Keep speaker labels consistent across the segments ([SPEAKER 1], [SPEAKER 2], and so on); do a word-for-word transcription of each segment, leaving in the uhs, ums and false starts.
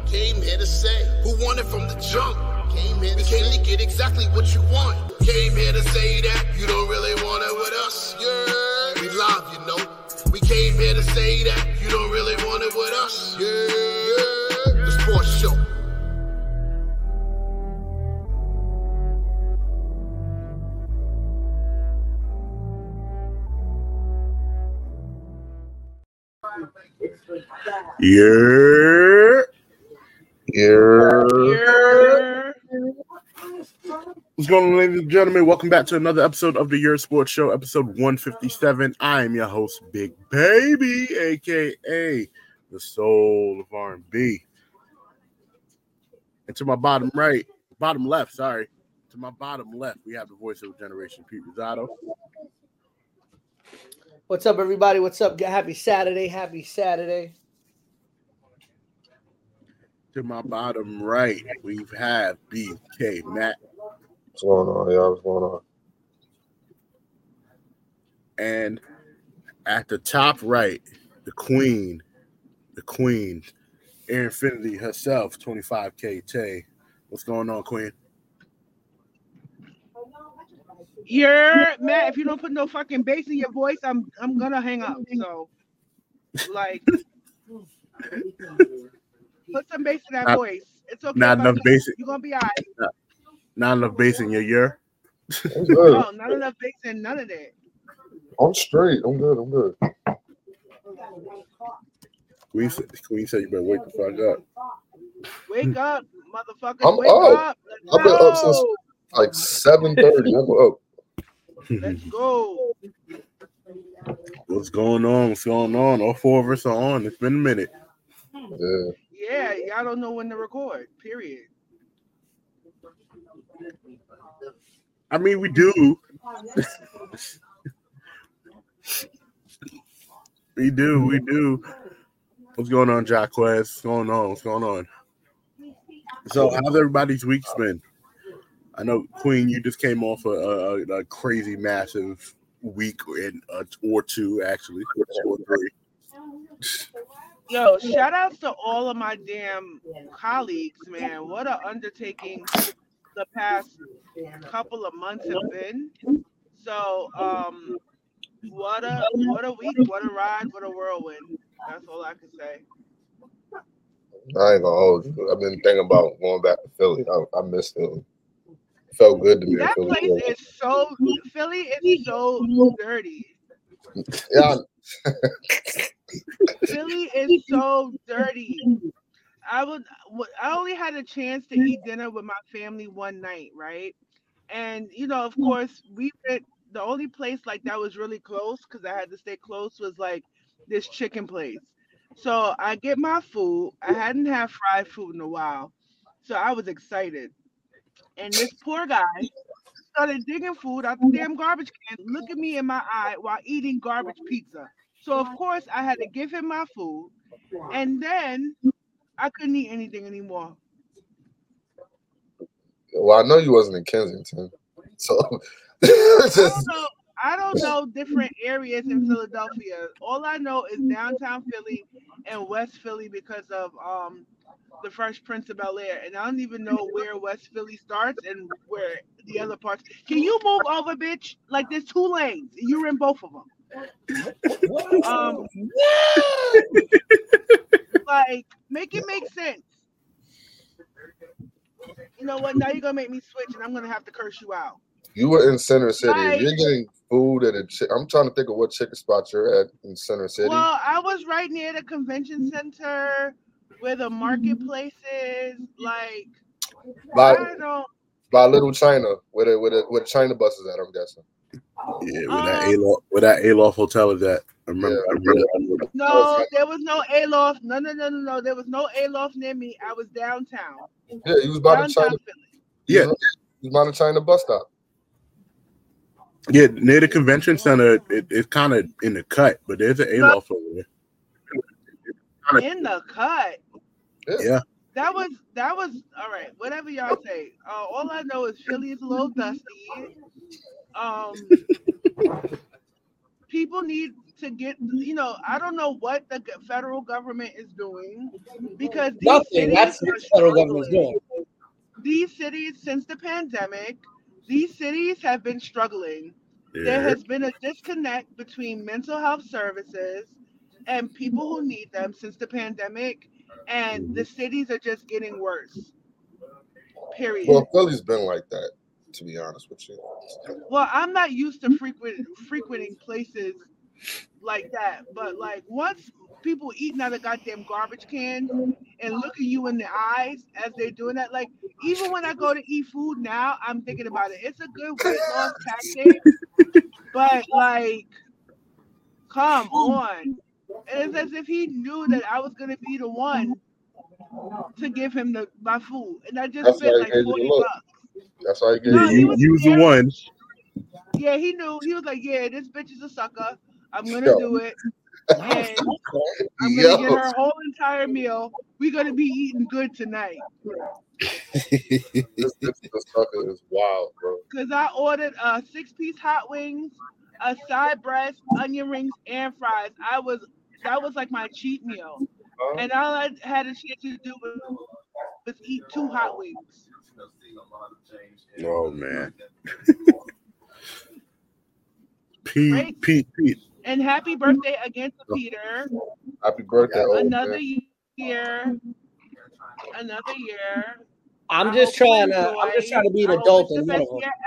[SPEAKER 1] Came here to say who won it from the jump. Came here to came to get exactly what you want. Came here to say that you don't really want it with us. Yeah, we live, you know. We came here to say that you don't really want it with us. Yeah, yeah. The sports show.
[SPEAKER 2] Yeah.
[SPEAKER 3] Yeah.
[SPEAKER 2] Yeah. What's going on, ladies and gentlemen? Welcome back to another episode of the Your Sports Show, episode one fifty-seven. I am your host, Big Baby, a k a the soul of R and B. And to my bottom right, bottom left, sorry, to my bottom left, we have the voice of generation, Pete Rosado.
[SPEAKER 4] What's up, everybody? What's up? Happy Saturday. Happy Saturday.
[SPEAKER 2] To my bottom right, we have B K Matt.
[SPEAKER 3] What's going on, y'all? What's going on?
[SPEAKER 2] And at the top right, the queen, the queen, Air Infinity herself, twenty-five K Tay. What's going on, Queen?
[SPEAKER 5] You're Matt. If you don't put no fucking bass in your voice, I'm I'm gonna hang up. So, like, put some bass in that
[SPEAKER 2] not,
[SPEAKER 5] voice. It's okay.
[SPEAKER 2] Not enough bass.
[SPEAKER 5] You're gonna be all right.
[SPEAKER 2] Not, not enough bass in your ear.
[SPEAKER 5] No, not enough bass in none of that.
[SPEAKER 3] I'm straight. I'm good. I'm good.
[SPEAKER 2] Queen said, Queen said you better wake the fuck up.
[SPEAKER 5] Wake up, motherfucker.
[SPEAKER 3] I'm
[SPEAKER 5] Wake
[SPEAKER 3] up.
[SPEAKER 5] up. Let's
[SPEAKER 3] I've been
[SPEAKER 5] go.
[SPEAKER 3] up since like seven thirty. I'm up.
[SPEAKER 5] Let's go.
[SPEAKER 2] What's going on? What's going on? All four of us are on. It's been a minute.
[SPEAKER 3] Yeah.
[SPEAKER 5] Yeah, y'all don't know when to record. Period.
[SPEAKER 2] I mean, we do. we do. We do. What's going on, Jacquez? What's going on? What's going on? So, how's everybody's week's been? I know, Queen, you just came off a, a, a crazy, massive week in, uh, or two, actually, or three.
[SPEAKER 5] Yo, shout outs to all of my damn colleagues, man. What an undertaking the past couple of months have been. So, um, what a what a week, what a ride, what a whirlwind. That's all I can say.
[SPEAKER 3] I ain't gonna hold you. I've been thinking about going back to Philly. I, I miss Philly. It felt good to be
[SPEAKER 5] that
[SPEAKER 3] in Philly.
[SPEAKER 5] That place is so Philly is so dirty.
[SPEAKER 3] Yeah.
[SPEAKER 5] Philly is so dirty. I would. I only had a chance to eat dinner with my family one night, right? And you know, of course, we went. The only place like that was really close because I had to stay close was like this chicken place. So I get my food. I hadn't had fried food in a while, so I was excited. And this poor guy started digging food out the damn garbage can, look at me in my eye while eating garbage pizza. So of course I had to give him my food, and then I couldn't eat anything anymore.
[SPEAKER 3] Well, I know you wasn't in Kensington, so
[SPEAKER 5] I don't know. I don't know different areas in Philadelphia. All I know is downtown Philly and West Philly because of um the Fresh Prince of Bel-Air, and I don't even know where West Philly starts and where the other parts. Can you move over, bitch? Like there's two lanes. You're in both of them. Um, like make it make sense. You know what? Now you're gonna make me switch, and I'm gonna have to curse you out.
[SPEAKER 3] You were in Center City.
[SPEAKER 5] Like,
[SPEAKER 3] if you're getting food at a chick, I'm trying to think of what chicken spot you're at in Center City.
[SPEAKER 5] Well, I was right near the convention center where the marketplace is. Like,
[SPEAKER 3] by,
[SPEAKER 5] I don't.
[SPEAKER 3] By Little China, where the where the where the China bus is at, I'm guessing.
[SPEAKER 2] Yeah, where
[SPEAKER 5] Um,
[SPEAKER 2] that Aloft, where that Aloft hotel is at. I remember.
[SPEAKER 3] Yeah,
[SPEAKER 2] I remember.
[SPEAKER 5] No, there was no Aloft. No, no, no, no, no. There was no Aloft near me. I was downtown.
[SPEAKER 3] Yeah, he was by the
[SPEAKER 5] Downtown
[SPEAKER 3] China.
[SPEAKER 5] Philly.
[SPEAKER 2] Yeah,
[SPEAKER 3] he was by the China bus stop.
[SPEAKER 2] Yeah, near the convention center, it, it's kind of in the cut, but there's an Aloft over there.
[SPEAKER 5] In the cut.
[SPEAKER 2] Yeah.
[SPEAKER 5] That was that was all right. Whatever y'all say. Uh, all I know is Philly is a little dusty. Um, people need to get, you know, I don't know what the g- federal government is doing because these
[SPEAKER 4] Nothing.
[SPEAKER 5] cities
[SPEAKER 4] That's what
[SPEAKER 5] are
[SPEAKER 4] the federal government's
[SPEAKER 5] struggling.
[SPEAKER 4] doing.
[SPEAKER 5] These cities, since the pandemic, these cities have been struggling. There
[SPEAKER 2] Yeah.
[SPEAKER 5] has been a disconnect between mental health services and people who need them since the pandemic, and the cities are just getting worse. Period.
[SPEAKER 3] Well, Philly's been like that, to be honest with you.
[SPEAKER 5] Well, I'm not used to frequent frequenting places like that, but like once people eating out of goddamn garbage cans and looking you in the eyes as they're doing that, like even when I go to eat food now, I'm thinking about it. It's a good weight loss tactic, but like, come on. It's as if he knew that I was gonna be the one to give him the my food, and I just
[SPEAKER 3] That's
[SPEAKER 5] spent
[SPEAKER 3] why he
[SPEAKER 5] like
[SPEAKER 3] gave you the
[SPEAKER 5] forty
[SPEAKER 3] look.
[SPEAKER 5] bucks.
[SPEAKER 3] That's why he gave
[SPEAKER 5] No,
[SPEAKER 2] Yeah,
[SPEAKER 3] you
[SPEAKER 5] he
[SPEAKER 2] you,
[SPEAKER 5] was
[SPEAKER 2] you was the
[SPEAKER 5] scared.
[SPEAKER 2] one.
[SPEAKER 5] Yeah, he knew. He was like, "Yeah, this bitch is a sucker. I'm gonna
[SPEAKER 3] Yo.
[SPEAKER 5] do it,
[SPEAKER 4] No,
[SPEAKER 5] and
[SPEAKER 4] fuck that.
[SPEAKER 5] I'm gonna
[SPEAKER 3] Yo.
[SPEAKER 5] get her whole entire meal. We're gonna be eating good tonight."
[SPEAKER 3] This bitch the sucker is wild, bro.
[SPEAKER 5] Cause I ordered a six-piece hot wings, a side breast, onion rings, and fries. I was that was like my cheat meal,
[SPEAKER 3] Huh?
[SPEAKER 5] and all I had a chance to do was, was eat two hot wings.
[SPEAKER 2] Oh man. Pete,
[SPEAKER 5] Right.
[SPEAKER 2] Pete, Pete.
[SPEAKER 5] And happy birthday again to Peter.
[SPEAKER 3] Happy birthday, old
[SPEAKER 5] Another
[SPEAKER 3] man.
[SPEAKER 5] year. Another year.
[SPEAKER 4] I'm
[SPEAKER 5] I
[SPEAKER 4] just
[SPEAKER 5] hope you
[SPEAKER 4] trying to. I'm just
[SPEAKER 5] enjoy.
[SPEAKER 4] trying to be an
[SPEAKER 5] I hope
[SPEAKER 4] adult
[SPEAKER 5] it's the
[SPEAKER 4] in one
[SPEAKER 5] best
[SPEAKER 4] of them.
[SPEAKER 5] year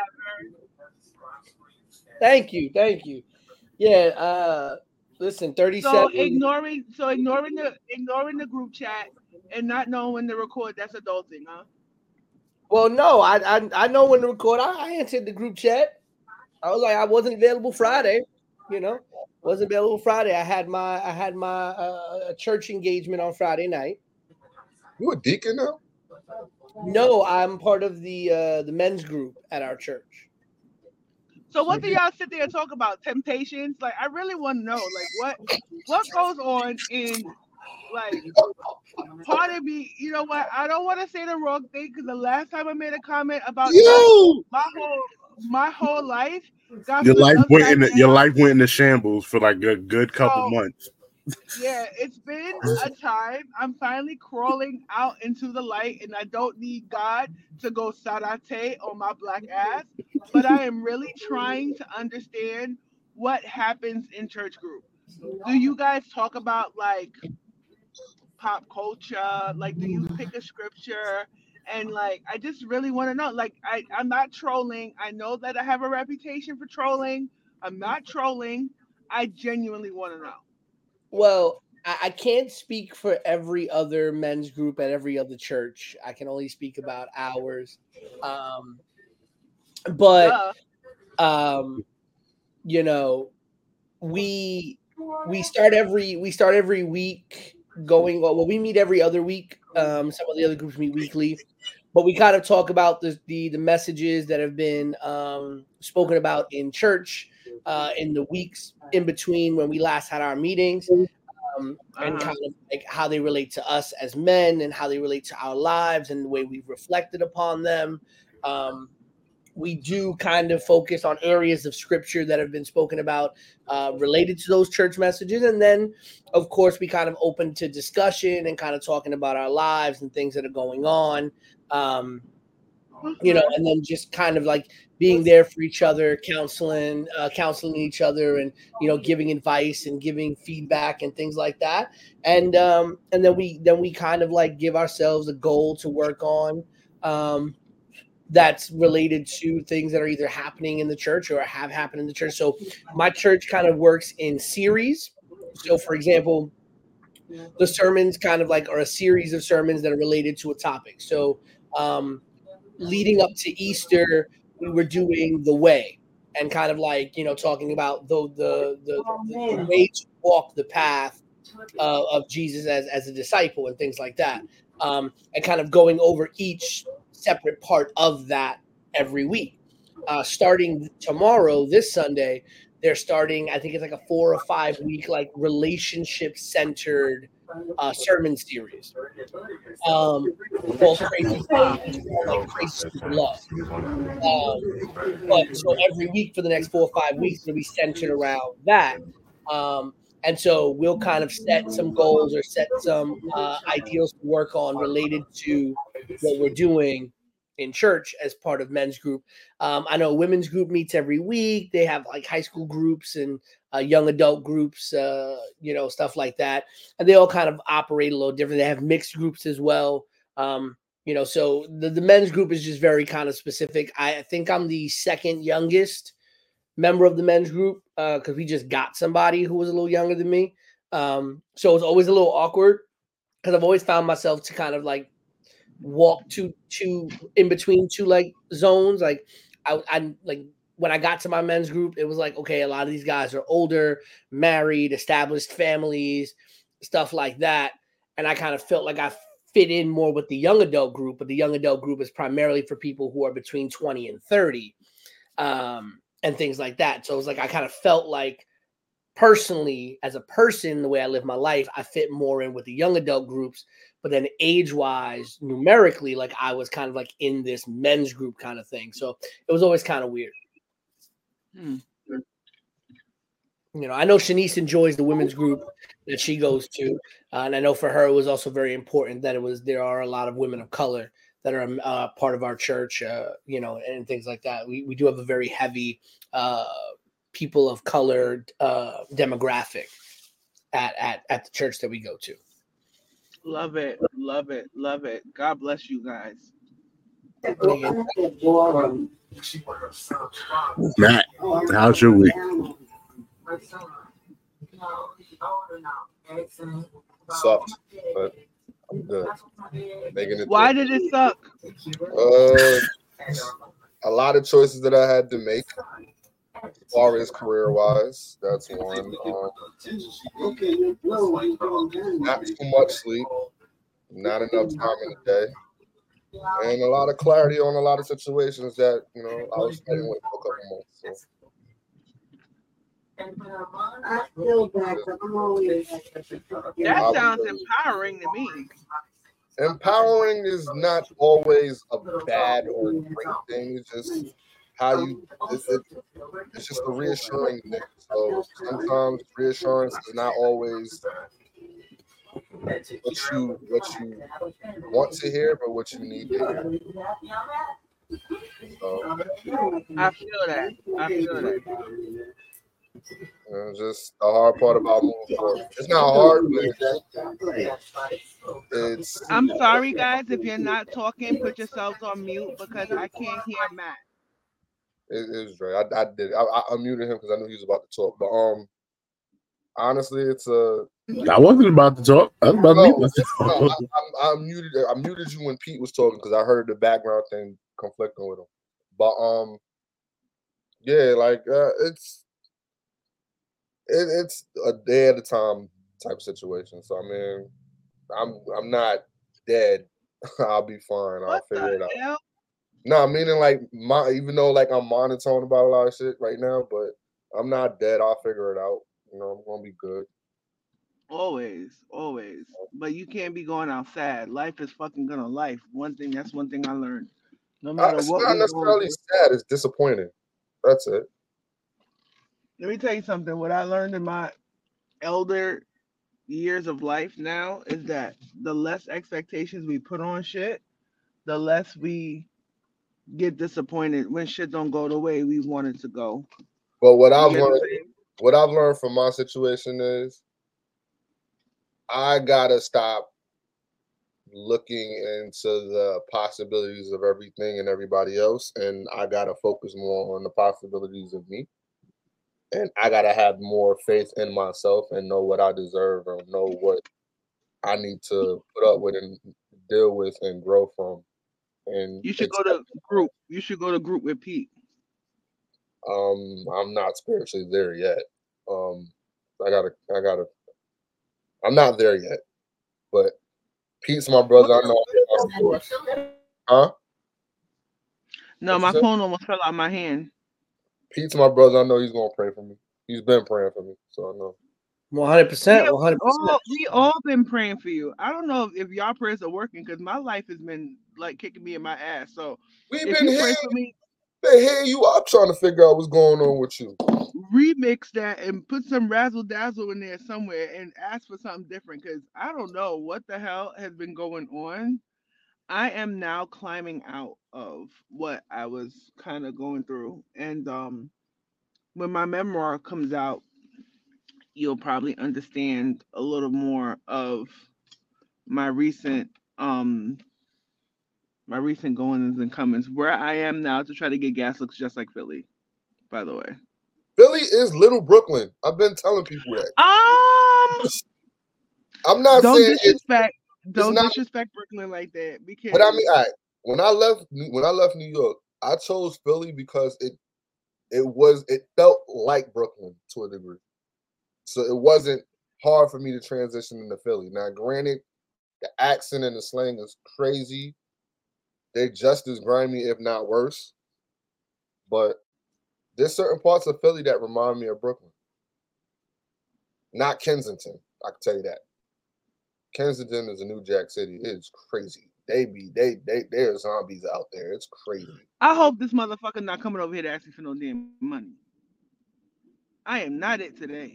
[SPEAKER 5] ever.
[SPEAKER 4] Thank you, thank you. Yeah. Uh, listen,
[SPEAKER 5] So
[SPEAKER 4] thirty-seven.
[SPEAKER 5] ignoring so ignoring the ignoring the group chat and not knowing when to record, that's adulting, huh?
[SPEAKER 4] Well, no, I I, I know when to record. I, I answered the group chat. I was like, I wasn't available Friday. You know, wasn't available Friday. I had my I had my uh, church engagement on Friday night.
[SPEAKER 3] You a deacon now?
[SPEAKER 4] No, I'm part of the uh, the men's group at our church.
[SPEAKER 5] So what do y'all sit there and talk about? Temptations? Like I really want to know, like what what goes on in like part of me, you know what? I don't want to say the wrong thing because the last time I made a comment about church,
[SPEAKER 3] Yo!
[SPEAKER 5] my whole my whole life got
[SPEAKER 2] Your
[SPEAKER 5] flipped
[SPEAKER 2] life went
[SPEAKER 5] upside
[SPEAKER 2] in your
[SPEAKER 5] down.
[SPEAKER 2] life went into shambles for like a good couple
[SPEAKER 5] So
[SPEAKER 2] months.
[SPEAKER 5] yeah, it's been a time. I'm finally crawling out into the light, and I don't need God to go sarate on my black ass. But I am really trying to understand what happens in church group. Do you guys talk about like pop culture? Like, do you pick a scripture? And like, I just really want to know. Like, I, I'm not trolling. I know that I have a reputation for trolling. I'm not trolling. I genuinely want to know.
[SPEAKER 4] Well, I, I can't speak for every other men's group at every other church. I can only speak about ours. Um, but
[SPEAKER 5] Duh.
[SPEAKER 4] um, you know, we we start every we start every week going well, we meet every other week. Um, some of the other groups meet weekly, but we kind of talk about the the, the messages that have been um, spoken about in church uh, in the weeks in between when we last had our meetings, um, and
[SPEAKER 5] Uh-huh.
[SPEAKER 4] kind of like how they relate to us as men and how they relate to our lives and the way we've reflected upon them. Um, we do kind of focus on areas of scripture that have been spoken about uh, related to those church messages. And then, of course, we kind of open to discussion and kind of talking about our lives and things that are going on, um, you know, and then just kind of like being there for each other, counseling, uh, counseling each other and, you know, giving advice and giving feedback and things like that. And, um, and then we, then we kind of like give ourselves a goal to work on, um, that's related to things that are either happening in the church or have happened in the church. So my church kind of works in series. So for example, the sermons kind of like are a series of sermons that are related to a topic. So um, leading up to Easter, we were doing the way and kind of like, you know, talking about the, the, the, the way to walk the path uh, of Jesus as, as a disciple and things like that. Um, and kind of going over each separate part of that every week. Uh, starting tomorrow, this Sunday, they're starting, I think it's like a four or five week, like relationship centered uh, sermon series. Um, called Crazy Faith, like Crazy Love. Um, but so every week for the next four or five weeks, it'll be centered around that. Um, and so we'll kind of set some goals or set some uh, ideals to work on related to what we're doing in church as part of men's group. Um, I know women's group meets every week. They have like high school groups and uh, young adult groups, uh, you know, stuff like that. And they all kind of operate a little different. They have mixed groups as well. Um, you know, so the, the men's group is just very kind of specific. I think I'm the second youngest member of the men's group because uh, we just got somebody who was a little younger than me. Um, so it's always a little awkward because I've always found myself to kind of like walk to two in between two like zones. Like I, I like when I got to my men's group, it was like, okay, a lot of these guys are older, married, established families, stuff like that. And I kind of felt like I fit in more with the young adult group, but the young adult group is primarily for people who are between twenty and thirty. Um, and things like that. So it was like I kind of felt like personally, as a person, the way I live my life, I fit more in with the young adult groups. But then age-wise, numerically, like I was kind of like in this men's group kind of thing. So it was always kind of weird. Hmm. You know, I know Shanice enjoys the women's group that she goes to. Uh, and I know for her, it was also very important that it was there are a lot of women of color that are uh, part of our church, uh, you know, and things like that. We we do have a very heavy uh, people of color uh, demographic at, at at the church that we go to.
[SPEAKER 5] Love it, love it, love it. God bless you guys.
[SPEAKER 2] Matt, how's your week?
[SPEAKER 3] Sucked, but I'm good. Making it
[SPEAKER 5] Why
[SPEAKER 3] through.
[SPEAKER 5] did it suck?
[SPEAKER 3] Uh, a lot of choices that I had to make, as far as career-wise. That's one. Um, not too much sleep, not enough time in the day, and a lot of clarity on a lot of situations that you know I was fighting with for a couple months. So.
[SPEAKER 5] That sounds empowering to me.
[SPEAKER 3] Empowering is not always a bad or great thing. It's just how you. It's, it, it's just a reassuring thing. So sometimes reassurance is not always what you what you want to hear, but what you need to hear. So,
[SPEAKER 5] I feel that. I feel that.
[SPEAKER 3] You know, just the hard part about moving forward. It's not hard, but it's.
[SPEAKER 5] I'm sorry, guys. If you're not talking, put yourselves on mute because I can't hear Matt.
[SPEAKER 3] It, it was Dre. I, I did. I, I muted him because I knew he was about to talk. But um, honestly, it's a.
[SPEAKER 2] I wasn't about to talk. I was about
[SPEAKER 3] no,
[SPEAKER 2] to mute myself.
[SPEAKER 3] No, I, I, I muted. I muted you when Pete was talking because I heard the background thing conflicting with him. But um, yeah, like uh, it's. It, it's a day at a time type of situation. So I mean, I'm I'm not dead. I'll be fine. I'll
[SPEAKER 5] What
[SPEAKER 3] figure it out.
[SPEAKER 5] hell?
[SPEAKER 3] No, meaning like my even though like I'm monotone about a lot of shit right now, but I'm not dead. I'll figure it out. You know, I'm gonna be good.
[SPEAKER 5] Always, always. But you can't be going out sad. Life is fucking gonna life. One thing. That's one thing I learned. No
[SPEAKER 3] Uh,
[SPEAKER 5] matter
[SPEAKER 3] it's
[SPEAKER 5] what.
[SPEAKER 3] not
[SPEAKER 5] we
[SPEAKER 3] necessarily
[SPEAKER 5] go
[SPEAKER 3] sad. It's disappointing. That's it.
[SPEAKER 5] Let me tell you something. What I learned in my elder years of life now is that the less expectations we put on shit, the less we get disappointed when shit don't go the way we want it to go.
[SPEAKER 3] But what I've
[SPEAKER 5] You get what I'm
[SPEAKER 3] learned,
[SPEAKER 5] saying?
[SPEAKER 3] what I've learned from my situation is, I gotta stop looking into the possibilities of everything and everybody else, and I gotta focus more on the possibilities of me. And I gotta have more faith in myself and know what I deserve and know what I need to put up with and deal with and grow from. And
[SPEAKER 5] You should
[SPEAKER 3] it's,
[SPEAKER 5] go to group. You should go to group with Pete.
[SPEAKER 3] um, I'm not spiritually there yet. Um, I gotta, I gotta. I'm not there yet, but Pete's my brother. I know. Huh?
[SPEAKER 5] No,
[SPEAKER 3] What
[SPEAKER 5] my
[SPEAKER 3] you say?
[SPEAKER 5] phone almost fell out of my hand.
[SPEAKER 3] Pete's my brother. I know he's gonna pray for me. He's been praying for me, so I know.
[SPEAKER 4] one hundred percent.
[SPEAKER 5] We
[SPEAKER 4] one hundred percent.
[SPEAKER 5] all, we all been praying for you. I don't know if, if y'all prayers are working because my life has been like kicking me in my ass. So
[SPEAKER 3] We've
[SPEAKER 5] if
[SPEAKER 3] been
[SPEAKER 5] you pray
[SPEAKER 3] hitting,
[SPEAKER 5] for me,
[SPEAKER 3] been hitting you up trying to figure out what's going on with you.
[SPEAKER 5] remix that and put some razzle dazzle in there somewhere and ask for something different because I don't know what the hell has been going on. I am now climbing out of what I was kind of going through. And um, when my memoir comes out, you'll probably understand a little more of my recent um my recent goings and comings. Where I am now to try to get gas looks just like Philly, by the way.
[SPEAKER 3] Philly is Little Brooklyn. I've been telling people that.
[SPEAKER 5] Um,
[SPEAKER 3] I'm not
[SPEAKER 5] don't
[SPEAKER 3] saying
[SPEAKER 5] disrespect,
[SPEAKER 3] it's,
[SPEAKER 5] don't
[SPEAKER 3] it's not,
[SPEAKER 5] disrespect Brooklyn like that because.
[SPEAKER 3] But I mean, all right, when I left, when I left New York, I chose Philly because it, it was, it felt like Brooklyn to a degree. So it wasn't hard for me to transition into Philly. Now, granted, the accent and the slang is crazy. They're just as grimy, if not worse. But there's certain parts of Philly that remind me of Brooklyn. Not Kensington, I can tell you that. Kensington is a New Jack City. It's crazy. They be they they there are zombies out there. It's crazy.
[SPEAKER 5] I hope this motherfucker not coming over here to ask me for no damn money. I am not it today.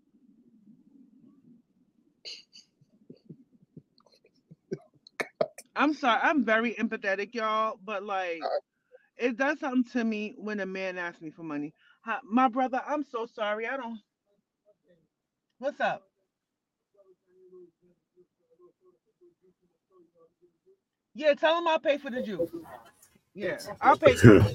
[SPEAKER 5] I'm sorry. I'm very empathetic, y'all, but like it does something to me when a man asks me for money. Hi, my brother, I'm so sorry. I don't. What's up? Yeah, tell him I'll pay for the juice. Yeah, I'll pay for it.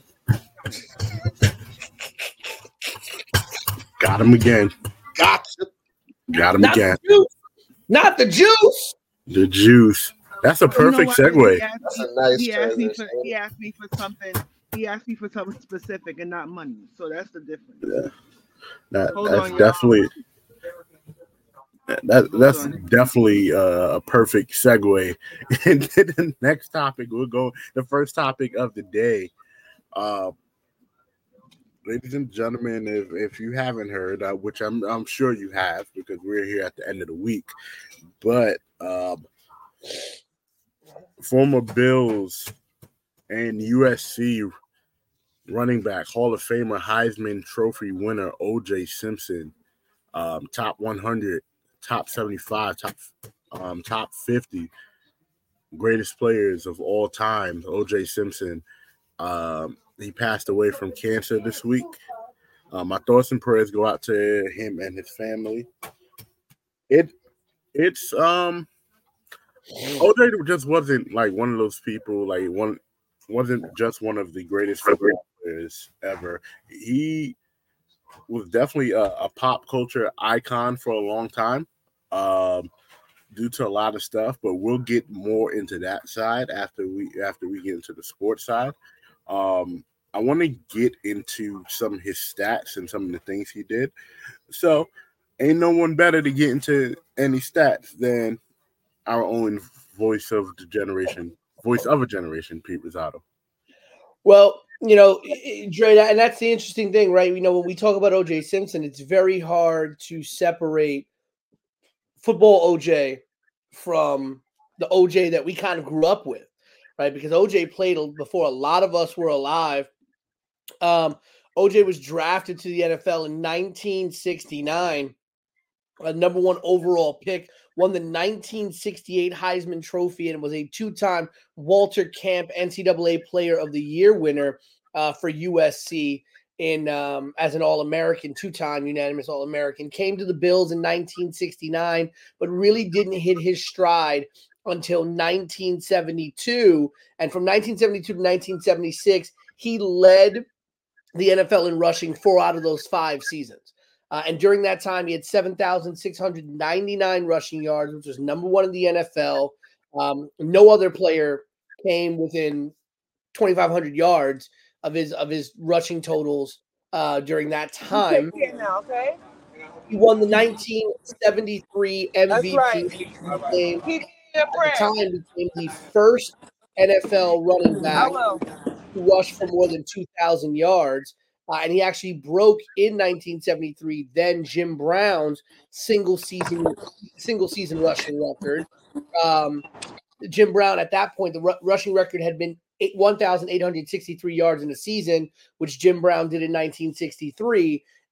[SPEAKER 2] Got him again.
[SPEAKER 3] Gotcha.
[SPEAKER 2] Got him
[SPEAKER 4] Not
[SPEAKER 2] again.
[SPEAKER 4] the juice. Not the juice.
[SPEAKER 2] The juice. That's a perfect
[SPEAKER 5] You know
[SPEAKER 2] segue.
[SPEAKER 5] He asked,
[SPEAKER 3] That's
[SPEAKER 5] me,
[SPEAKER 3] a nice
[SPEAKER 5] he asked me for
[SPEAKER 3] transition.
[SPEAKER 5] he asked me for something. He asked me for something specific and not money. So that's the difference.
[SPEAKER 2] Yeah. That,
[SPEAKER 5] Hold
[SPEAKER 2] that's
[SPEAKER 5] on, y'all.
[SPEAKER 2] definitely that, that's
[SPEAKER 5] on.
[SPEAKER 2] definitely uh, a perfect segue into the next topic. We'll go the first topic of the day. Uh, ladies and gentlemen, if, if you haven't heard, uh, which I'm I'm sure you have because we're here at the end of the week, but um, former Bills and U S C running back, Hall of Famer, Heisman Trophy winner O J Simpson, um, top one hundred, top seventy-five, top um, top fifty greatest players of all time. O J Simpson, um, he passed away from cancer this week. Um, my thoughts and prayers go out to him and his family. It it's um O J just wasn't like one of those people, like one wasn't just one of the greatest football players ever. He was definitely a, a pop culture icon for a long time, um, due to a lot of stuff. But we'll get more into that side after we after we get into the sports side. Um, I want to get into some of his stats and some of the things he did. So, ain't no one better to get into any stats than our own voice of the generation, voice of a generation, Pete Rosado.
[SPEAKER 4] Well, you know, Dre, and that's the interesting thing, right? You know, when we talk about O J Simpson, it's very hard to separate football O J from the O J that we kind of grew up with, right? Because O J played before a lot of us were alive. Um, O J was drafted to the N F L in nineteen sixty-nine, a number one overall pick, won the nineteen sixty-eight Heisman Trophy, and was a two-time Walter Camp N C double A Player of the Year winner uh, for U S C in um, as an All-American, two-time unanimous All-American. Came to the Bills in nineteen sixty-nine, but really didn't hit his stride until nineteen seventy-two. And from nineteen seventy-two to nineteen seventy-six, he led the N F L in rushing four out of those five seasons. Uh, and during that time, he had seven thousand six hundred ninety-nine rushing yards, which was number one in the N F L. Um, no other player came within twenty-five hundred yards of his of his rushing totals uh, during that time.
[SPEAKER 5] Now, okay?
[SPEAKER 4] He won the nineteen seventy-three M V P.
[SPEAKER 5] That's right.
[SPEAKER 4] Became,
[SPEAKER 5] Keep
[SPEAKER 4] at the time, became the first N F L running back to rush for more than two thousand yards. Uh, and he actually broke in nineteen seventy-three then Jim Brown's single season single season rushing record. Um, Jim Brown at that point, the r- rushing record had been one thousand eight hundred sixty-three yards in a season, which Jim Brown did in nineteen sixty-three.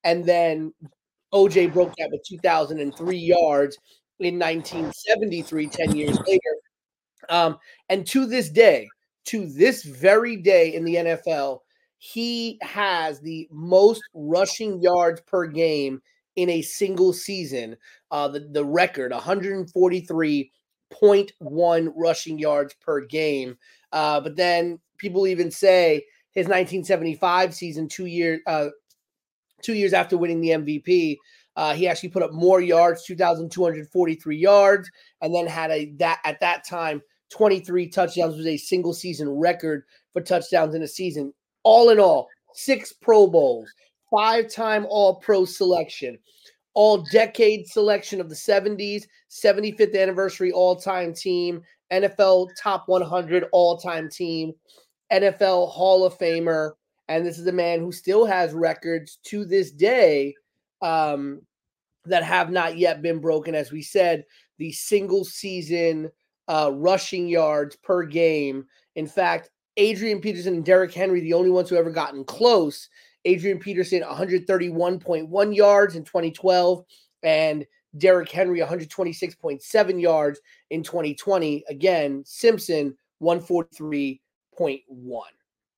[SPEAKER 4] and then O J broke that with two thousand three yards in nineteen seventy-three, ten years later. Um, and to this day, to this very day in the N F L, he has the most rushing yards per game in a single season. Uh, the, the record, one forty-three point one rushing yards per game. Uh, but then people even say his nineteen seventy-five season, two years, uh, two years after winning the M V P, uh, he actually put up more yards, two thousand two hundred forty-three yards, and then had a that at that time twenty-three touchdowns, was a single season record for touchdowns in a season. All in all, six Pro Bowls, five-time All-Pro selection, all-decade selection of the seventies, seventy-fifth anniversary all-time team, N F L top one hundred all-time team, N F L Hall of Famer, and this is a man who still has records to this day um, that have not yet been broken. As we said, the single-season uh, rushing yards per game. In fact, Adrian Peterson and Derrick Henry, the only ones who ever gotten close. Adrian Peterson, one thirty-one point one yards in twenty twelve, and Derrick Henry, one twenty-six point seven yards in twenty twenty. Again, Simpson, one forty-three point one.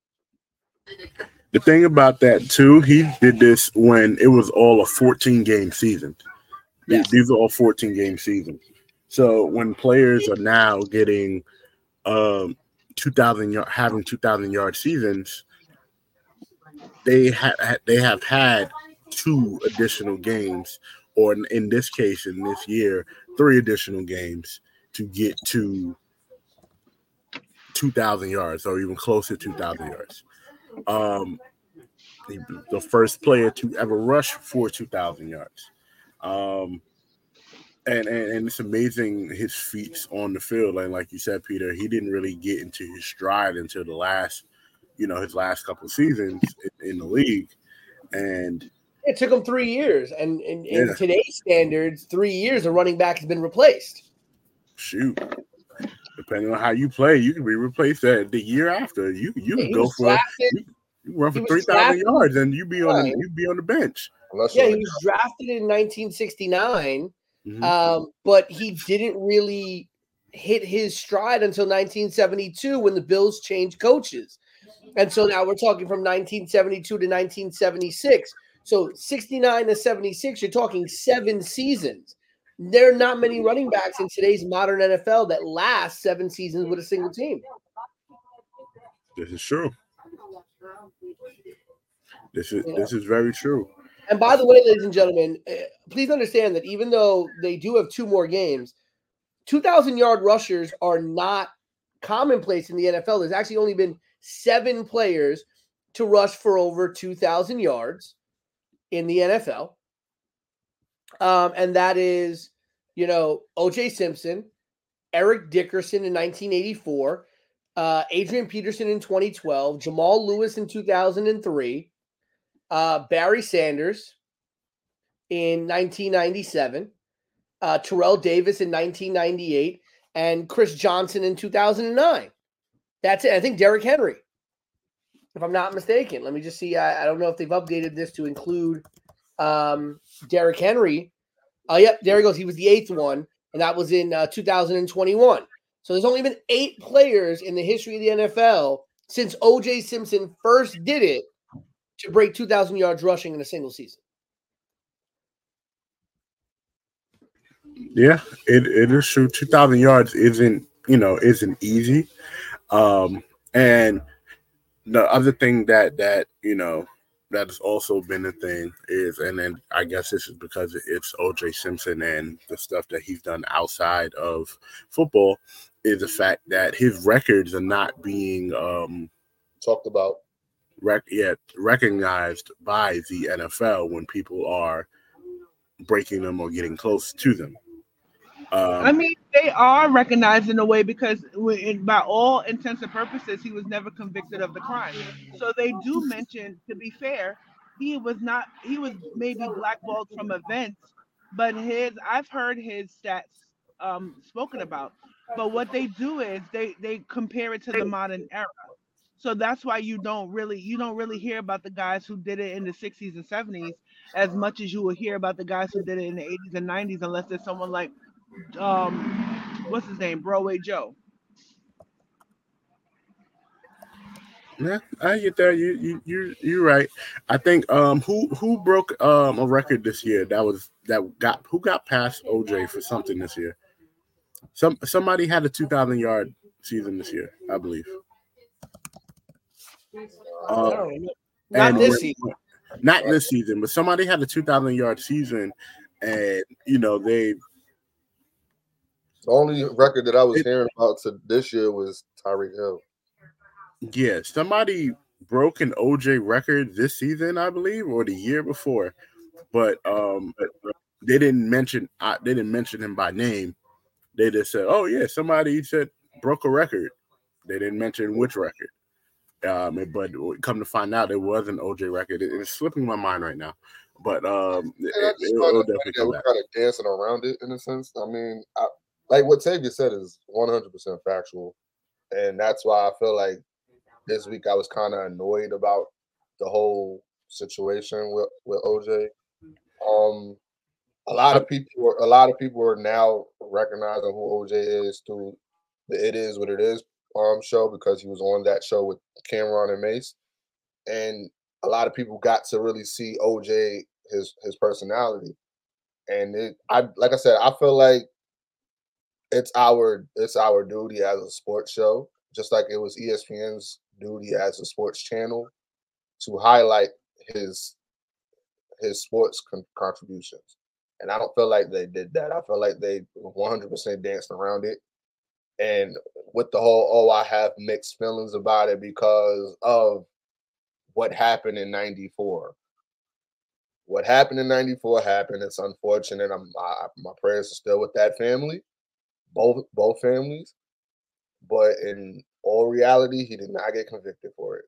[SPEAKER 2] The thing about that, too, he did this when it was all a fourteen-game season.
[SPEAKER 4] Yes.
[SPEAKER 2] These are all fourteen-game seasons. So when players are now getting um, two thousand yard, having two thousand yard seasons, they have they have had two additional games, or in, in this case, in this year, three additional games to get to two thousand yards, or even close to two thousand yards. Um, the, the first player to ever rush for two thousand yards. Um, And, and and it's amazing his feats on the field. And like you said, Peter, he didn't really get into his stride until the last, you know, his last couple of seasons in, in the league. And
[SPEAKER 4] it took him three years. And in, in
[SPEAKER 2] yeah.
[SPEAKER 4] today's standards, three years a running back has been replaced.
[SPEAKER 2] Shoot. Depending on how you play, you can be replaced that the year after. You you
[SPEAKER 4] Yeah,
[SPEAKER 2] can
[SPEAKER 4] he
[SPEAKER 2] go
[SPEAKER 4] was
[SPEAKER 2] for
[SPEAKER 4] drafted-
[SPEAKER 2] you, you can run
[SPEAKER 4] he
[SPEAKER 2] for
[SPEAKER 4] was
[SPEAKER 2] three thousand
[SPEAKER 4] drafted-
[SPEAKER 2] yards and you be on the,
[SPEAKER 4] Right.
[SPEAKER 2] you be on the bench.
[SPEAKER 3] Unless
[SPEAKER 4] Yeah,
[SPEAKER 3] you're
[SPEAKER 4] he was drafted in nineteen sixty-nine.
[SPEAKER 2] Mhm.
[SPEAKER 4] Um, but he didn't really hit his stride until nineteen seventy-two when the Bills changed coaches. And so now we're talking from nineteen seventy-two to nineteen seventy-six. So sixty-nine to seventy-six, you're talking seven seasons. There are not many running backs in today's modern N F L that last seven seasons with a single team.
[SPEAKER 2] This is true. This is
[SPEAKER 4] Yeah.
[SPEAKER 2] this is very true.
[SPEAKER 4] And by the way, ladies and gentlemen, uh, please understand that even though they do have two more games, two thousand yard rushers are not commonplace in the N F L. There's actually only been seven players to rush for over two thousand yards in the N F L. Um, and that is, you know, O J Simpson, Eric Dickerson in nineteen eighty-four, uh, Adrian Peterson in twenty twelve, Jamal Lewis in two thousand three, uh, Barry Sanders in nineteen ninety-seven, uh, Terrell Davis in nineteen ninety-eight, and Chris Johnson in two thousand nine. That's it. I think Derrick Henry, if I'm not mistaken. Let me just see. I, I don't know if they've updated this to include um, Derrick Henry. Oh, yep, there he goes. He was the eighth one, and that was in uh, two thousand twenty-one. So there's only been eight players in the history of the N F L since O J Simpson first did it to break two thousand yards rushing in a single season.
[SPEAKER 2] Yeah, it, it is true. two thousand yards isn't, you know, isn't easy. Um, and the other thing that, that, you know, that has also been a thing is, and then I guess this is because it's O J Simpson and the stuff that he's done outside of football, is the fact that his records are not being um,
[SPEAKER 3] talked about.
[SPEAKER 2] Rec- yet recognized by the N F L when people are breaking them or getting close to them. Um,
[SPEAKER 5] I mean, they are recognized in a way because when- by all intents and purposes, he was never convicted of the crime. So they do mention, to be fair, he was not, he was maybe blackballed from events, but his, I've heard his stats um, spoken about. But what they do is they, they compare it to the modern era. So that's why you don't really you don't really hear about the guys who did it in the sixties and seventies as much as you will hear about the guys who did it in the eighties and nineties, unless there's someone like um what's his name, Broadway Joe.
[SPEAKER 2] Yeah, I get that. You you you you're right. I think um who who broke um a record this year that was that got who got past O J for something this year. Some somebody had a two thousand yard season this year, I believe.
[SPEAKER 4] I
[SPEAKER 2] Uh,
[SPEAKER 4] don't remember. Not
[SPEAKER 2] and
[SPEAKER 4] this
[SPEAKER 2] when-
[SPEAKER 4] season.
[SPEAKER 2] not this season, but somebody had a two thousand yard season, and you know they
[SPEAKER 3] The only record that I was
[SPEAKER 2] It-
[SPEAKER 3] hearing about to this year was Tyreek Hill.
[SPEAKER 2] yeah somebody broke an O J record this season, I believe, or the year before, but um they didn't mention uh, they didn't mention him by name. They just said, "Oh yeah, somebody said broke a record." They didn't mention which record. Um, but come to find out, it was an O J record. It, it's slipping my mind right now, but um, it,
[SPEAKER 3] And I just
[SPEAKER 2] will
[SPEAKER 3] find
[SPEAKER 2] it'll
[SPEAKER 3] it
[SPEAKER 2] definitely
[SPEAKER 3] funny that
[SPEAKER 2] come
[SPEAKER 3] we're
[SPEAKER 2] back.
[SPEAKER 3] kind of dancing around it in a sense. I mean, I, like what Tavia said is one hundred percent factual, and that's why I feel like this week I was kind of annoyed about the whole situation with with O J. Um, a lot of people, are, a lot of people are now recognizing who O J is through the "It Is What It Is" um show because he was on that show with Cameron and Mace, and a lot of people got to really see O J his his personality. And it, I like I said, I feel like it's our it's our duty as a sports show, just like it was E S P N's duty as a sports channel to highlight his his sports con- contributions. And I don't feel like they did that. I feel like they one hundred percent danced around it. And with the whole, oh, I have mixed feelings about it because of what happened in ninety-four. What happened in ninety-four happened. It's unfortunate. I'm, I, my prayers are still with that family, both both families. But in all reality, he did not get convicted for it.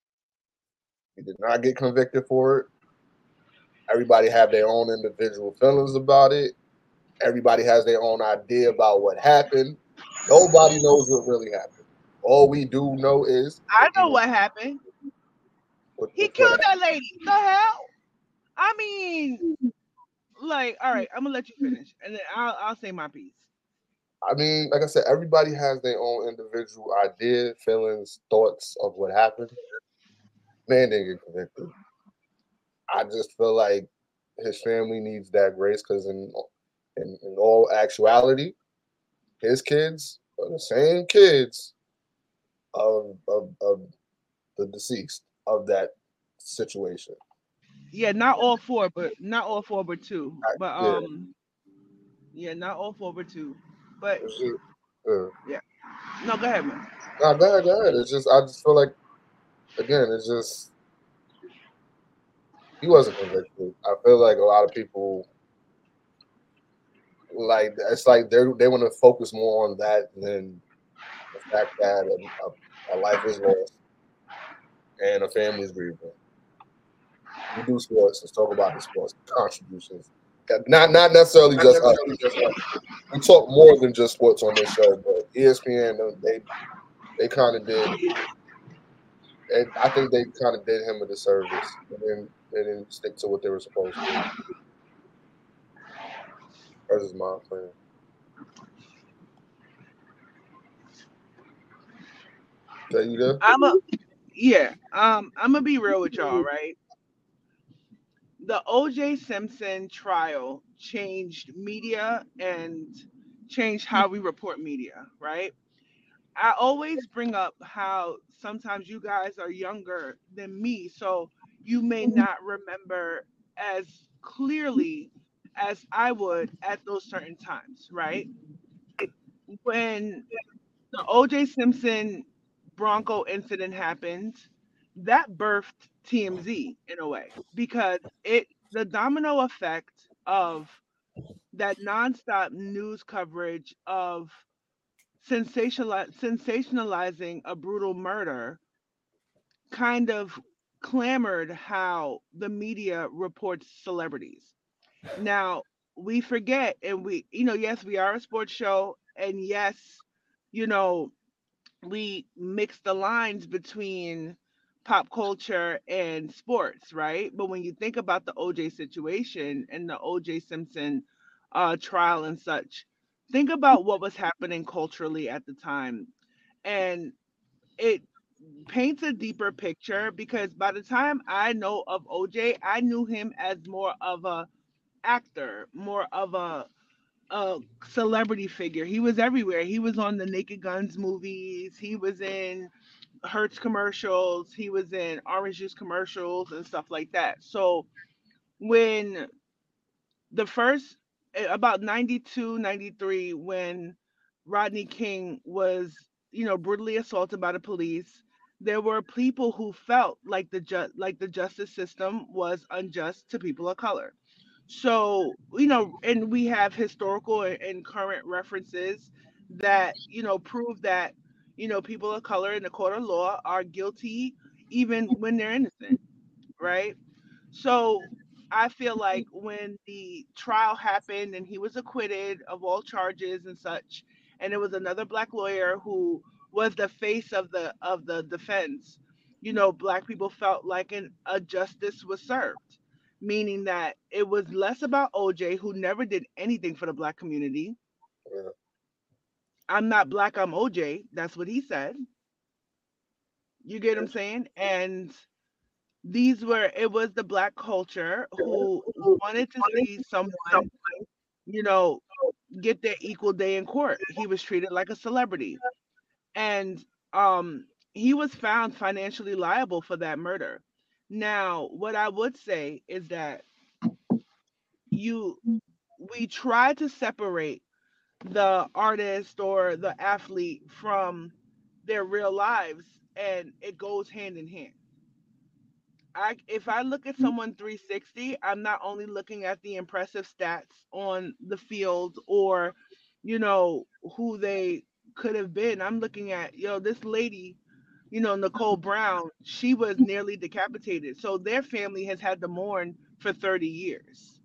[SPEAKER 3] He did not get convicted for it. Everybody have their own individual feelings about it. Everybody has their own idea about what happened. Nobody knows what really happened. All we do know is
[SPEAKER 5] I know what happened.
[SPEAKER 3] what,
[SPEAKER 5] He
[SPEAKER 3] what,
[SPEAKER 5] killed
[SPEAKER 3] what
[SPEAKER 5] that lady. The hell? I mean, like, all right, I'm gonna let you finish, and then I'll I'll say my piece.
[SPEAKER 3] I mean, like I said, everybody has their own individual idea, feelings, thoughts of what happened. Man didn't get convicted. I just feel like his family needs that grace because in, in in all actuality, his kids are the same kids of of, of the deceased of that situation.
[SPEAKER 5] Yeah, not all four, but not all four, but two.
[SPEAKER 3] I,
[SPEAKER 5] But
[SPEAKER 3] yeah,
[SPEAKER 5] um, yeah, not all four, but two. But
[SPEAKER 3] it's just, uh,
[SPEAKER 5] yeah, no, go ahead, man.
[SPEAKER 3] nah, go ahead, go ahead. It's just I just feel like again, it's just he wasn't convicted. I feel like a lot of people like it's like they they want to focus more on that than the fact that a, a, a life is lost and a family is grieving. We do sports. Let's talk about the sports contributions. Not not necessarily just us. We talk more than just sports on this show, but E S P N they they kind of did. And I think they kind of did him a disservice. They didn't, they didn't stick to what they were supposed to. That's just my opinion. Are you there?
[SPEAKER 5] I'm a yeah. Um, I'm gonna be real with y'all, right? The O J Simpson trial changed media and changed how we report media, right? I always bring up how sometimes you guys are younger than me, so you may not remember as clearly as I would at those certain times, right? When the O J Simpson Bronco incident happened, that birthed T M Z in a way because it the domino effect of that nonstop news coverage of sensationali- sensationalizing a brutal murder kind of clamored how the media reports celebrities. Now, we forget and we, you know, yes, we are a sports show. And yes, you know, we mix the lines between pop culture and sports, right? But when you think about the O J situation and the O J Simpson uh, trial and such, think about what was happening culturally at the time. And it paints a deeper picture because by the time I know of O J, I knew him as more of a actor, more of a a celebrity figure. He was everywhere. He was on the Naked Guns movies. He was in Hertz commercials. He was in orange juice commercials and stuff like that. So when the first, eh, about ninety two, ninety three, when Rodney King was, you know, brutally assaulted by the police, there were people who felt like the ju- like the justice system was unjust to people of color. So, you know, and we have historical and and current references that, you know, prove that, you know, people of color in the court of law are guilty even when they're innocent, right? So I feel like when the trial happened and he was acquitted of all charges and such, and it was another black lawyer who was the face of the of the defense, you know, black people felt like an a justice was served, meaning that it was less about O J, who never did anything for the black community.
[SPEAKER 3] Yeah.
[SPEAKER 5] I'm not black, I'm O J. That's what he said. You get what I'm saying? And these were it was the black culture who wanted to see someone, you know, get their equal day in court. He was treated like a celebrity. And um he was found financially liable for that murder. Now, what I would say is that you we try to separate the artist or the athlete from their real lives, and it goes hand in hand. I if I look at someone three sixty, I'm not only looking at the impressive stats on the field or, you know, who they could have been. I'm looking at, you know, this lady, you know, Nicole Brown, she was nearly decapitated. So their family has had to mourn for thirty years.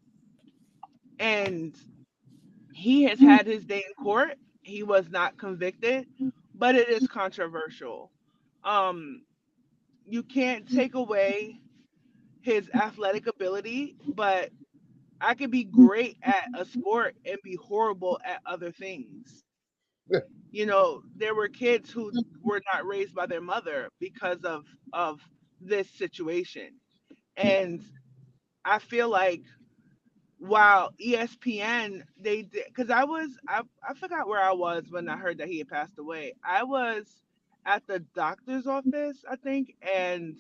[SPEAKER 5] And he has had his day in court. He was not convicted, but it is controversial. Um, you can't take away his athletic ability, but I could be great at a sport and be horrible at other things.
[SPEAKER 3] Yeah.
[SPEAKER 5] You know, there were kids who were not raised by their mother because of of this situation. And I feel like while E S P N they did, because I was I, I forgot where I was when I heard that he had passed away. I was at the doctor's office, I think, and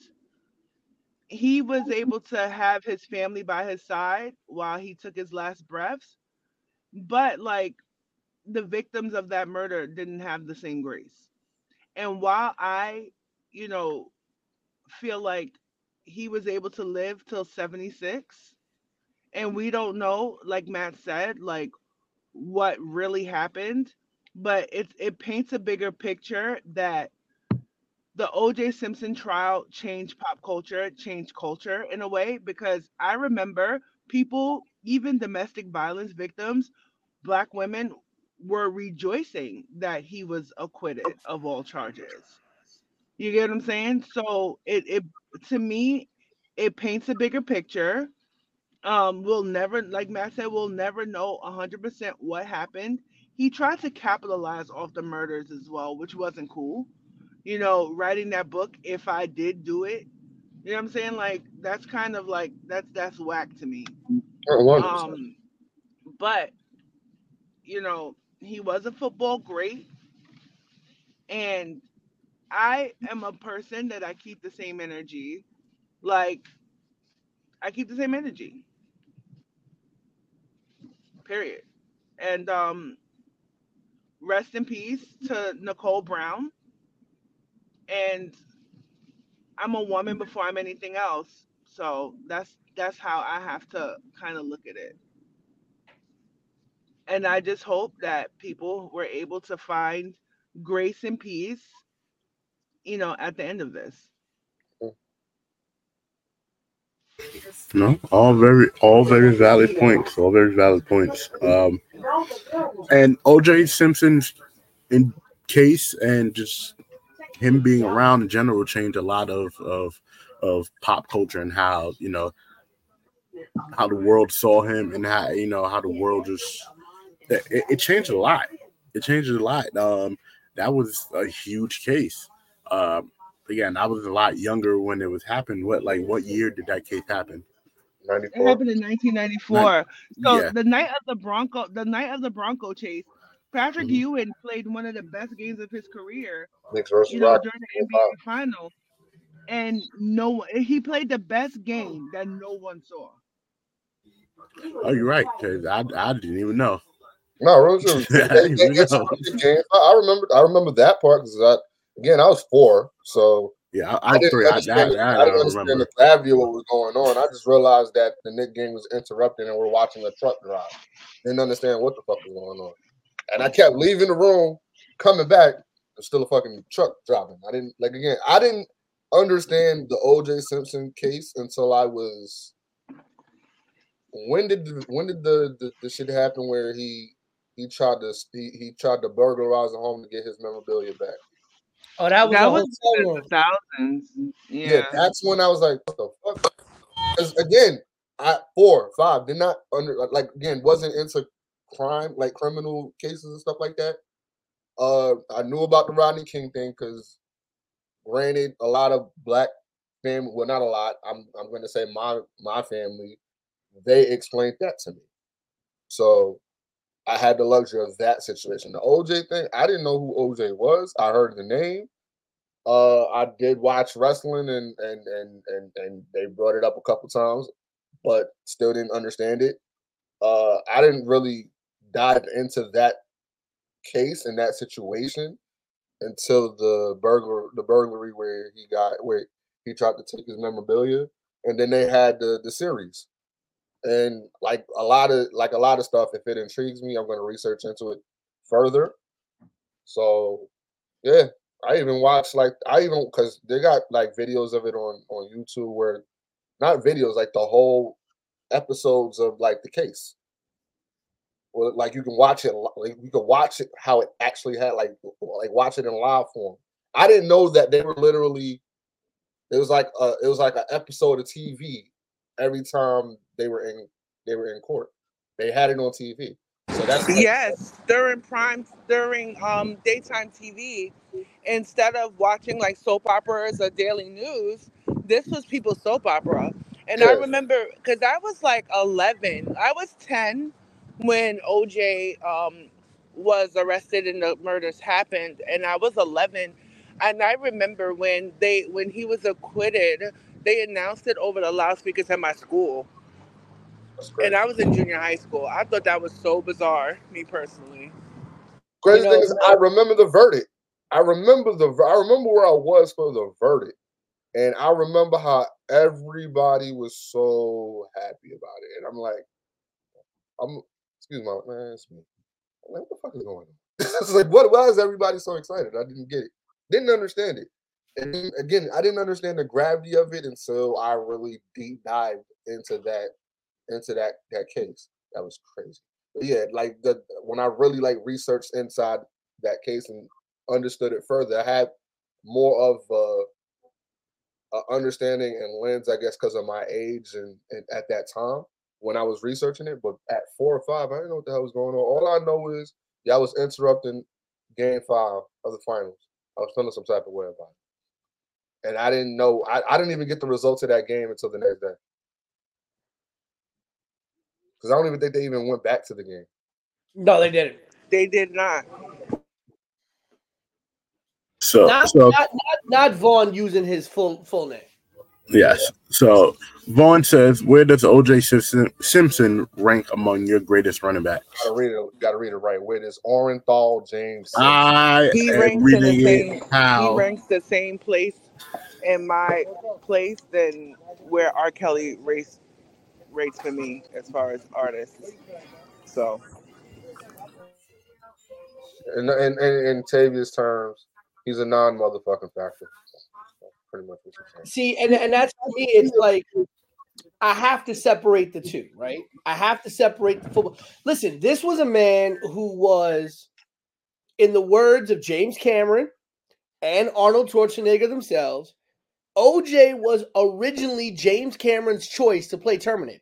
[SPEAKER 5] he was able to have his family by his side while he took his last breaths. But like the victims of that murder didn't have the same grace. And while I, you know, feel like he was able to live till seventy-six, and we don't know, like Matt said, like what really happened, but it it paints a bigger picture that the O J Simpson trial changed pop culture, changed culture in a way, because I remember people, even domestic violence victims, black women, were rejoicing that he was acquitted of all charges. You get what I'm saying? So it it to me it paints a bigger picture. Um, we'll never, like Matt said, we'll never know one hundred percent what happened. He tried to capitalize off the murders as well, which wasn't cool. You know, writing that book, If I Did Do It, you know what I'm saying? Like, that's kind of like, that's, that's whack to me.
[SPEAKER 3] Oh, one hundred percent.
[SPEAKER 5] Um, but, you know, he was a football great. And I am a person that I keep the same energy. Like, I keep the same energy, period. And um, rest in peace to Nicole Brown. And I'm a woman before I'm anything else. So that's that's how I have to kind of look at it. And I just hope that people were able to find grace and peace, you know, at the end of this.
[SPEAKER 2] No, all very, all very valid points. All very valid points. Um, and O J Simpson's in case, and just him being around in general changed a lot of of of pop culture and how, you know, how the world saw him and how, you know, how the world just it, it changed a lot. It changed a lot. Um, that was a huge case. Um, again, I was a lot younger when it was happened. What like what year did that case happen?
[SPEAKER 5] It happened in nineteen ninety-four. So
[SPEAKER 2] yeah.
[SPEAKER 5] the night of the Bronco, the night of the Bronco chase, Patrick
[SPEAKER 2] Mhm.
[SPEAKER 5] Ewing played one of the best games of his career.
[SPEAKER 3] Knicks versus
[SPEAKER 5] You know,
[SPEAKER 3] Rockets.
[SPEAKER 5] during the N B A final, and no one he played the best game that no one saw.
[SPEAKER 2] Oh, you're right. Cause I I didn't even know.
[SPEAKER 3] No, Rose was
[SPEAKER 2] I didn't even
[SPEAKER 3] it's a
[SPEAKER 2] know.
[SPEAKER 3] good game. I, I remember. I remember that part because I, again, I was four, so
[SPEAKER 2] Yeah, I,
[SPEAKER 3] I
[SPEAKER 2] I
[SPEAKER 3] didn't
[SPEAKER 2] three. I,
[SPEAKER 3] understand.
[SPEAKER 2] that,
[SPEAKER 3] the,
[SPEAKER 2] that
[SPEAKER 3] I
[SPEAKER 2] I
[SPEAKER 3] didn't
[SPEAKER 2] don't
[SPEAKER 3] understand
[SPEAKER 2] remember.
[SPEAKER 3] the gravity of what was going on. I just realized that the Knicks game was interrupted and we're watching a truck drive. Didn't understand what the fuck was going on, and I kept leaving the room, coming back. There's still a fucking truck driving. I didn't like again. I didn't understand the O J Simpson case until I was. When did the, when did the, the the shit happen where he he tried to he, he tried to burglarize the home to get his memorabilia back?
[SPEAKER 4] Oh, that was
[SPEAKER 5] That
[SPEAKER 4] a
[SPEAKER 5] was
[SPEAKER 4] hotel
[SPEAKER 5] in
[SPEAKER 4] room.
[SPEAKER 5] the thousands. Yeah.
[SPEAKER 3] Yeah, that's when I was like, what the fuck? Because again, I four, five, did not under like again, wasn't into crime, like criminal cases and stuff like that. Uh I knew about the Rodney King thing because granted, a lot of black family, well not a lot, I'm I'm gonna say my my family, they explained that to me. So I had the luxury of that situation. The O J thing, I didn't know who O J was. I heard the name. Uh, I did watch wrestling, and and and and and they brought it up a couple times, but still didn't understand it. Uh, I didn't really dive into that case and that situation until the burglar, the burglary where he got where he tried to take his memorabilia, and then they had the the series. And like a lot of like a lot of stuff, if it intrigues me, I'm going to research into it further. So yeah, I even watched like I even because they got like videos of it on on YouTube where not videos like the whole episodes of like the case. Well, like you can watch it, like you can watch it how it actually had like like watch it in live form. I didn't know that they were literally. It was like a, it was like an episode of T V every time they were in they were in court. They had it on T V. So that's
[SPEAKER 5] Yes, during prime during um daytime T V, instead of watching like soap operas or daily news, this was people's soap opera. And
[SPEAKER 3] yeah.
[SPEAKER 5] I remember because I was like eleven, I was ten when O J um was arrested and the murders happened, and I was eleven. And I remember when they when he was acquitted, they announced it over the loudspeakers at my school.
[SPEAKER 3] That's crazy.
[SPEAKER 5] And I was in junior high school. I thought that was so bizarre, me personally.
[SPEAKER 3] Crazy
[SPEAKER 4] You
[SPEAKER 3] thing
[SPEAKER 4] know,
[SPEAKER 3] is, I remember the verdict. I remember the I remember where I was for the verdict, and I remember how everybody was so happy about it. And I'm like, I'm excuse my man, it's me. I'm like, what the fuck is going on? It's like, what? Why is everybody so excited? I didn't get it. Didn't understand it. And then, again, I didn't understand the gravity of it until I really deep dived into that into that that case. That was crazy. But yeah, like the when I really like researched inside that case and understood it further, I had more of a, a understanding and lens, I guess, because of my age and, and at that time when I was researching it. But at four or five, I didn't know what the hell was going on. All I know is y'all was interrupting game five of the finals. I was feeling some type of way about it. And I didn't know, I, I didn't even get the results of that game until the next day. Because I don't even think they even went back to the game.
[SPEAKER 4] no, they didn't.
[SPEAKER 5] They did not.
[SPEAKER 2] So,
[SPEAKER 4] Not,
[SPEAKER 2] so
[SPEAKER 4] not, not, not Vaughn using his full full name.
[SPEAKER 2] yes. So Vaughn says, where does O J Simpson, Simpson rank among your greatest running backs?
[SPEAKER 3] Gotta read it. Gotta read it right. Where does Orenthal James? Simpson?
[SPEAKER 2] I
[SPEAKER 5] He
[SPEAKER 2] am
[SPEAKER 5] ranks in the
[SPEAKER 2] reading
[SPEAKER 5] same.
[SPEAKER 2] it how.
[SPEAKER 5] He ranks the same place in my place than where R. Kelly rates rates for me as far as artists. So
[SPEAKER 3] In, in, in, in Tavia's terms, he's a non-motherfucking factor. That's pretty much what you're saying.
[SPEAKER 4] See, and, and that's for me, it's like I have to separate the two, right? I have to separate the football. Listen, this was a man who was, in the words of James Cameron and Arnold Schwarzenegger themselves, O J was originally James Cameron's choice to play Terminator.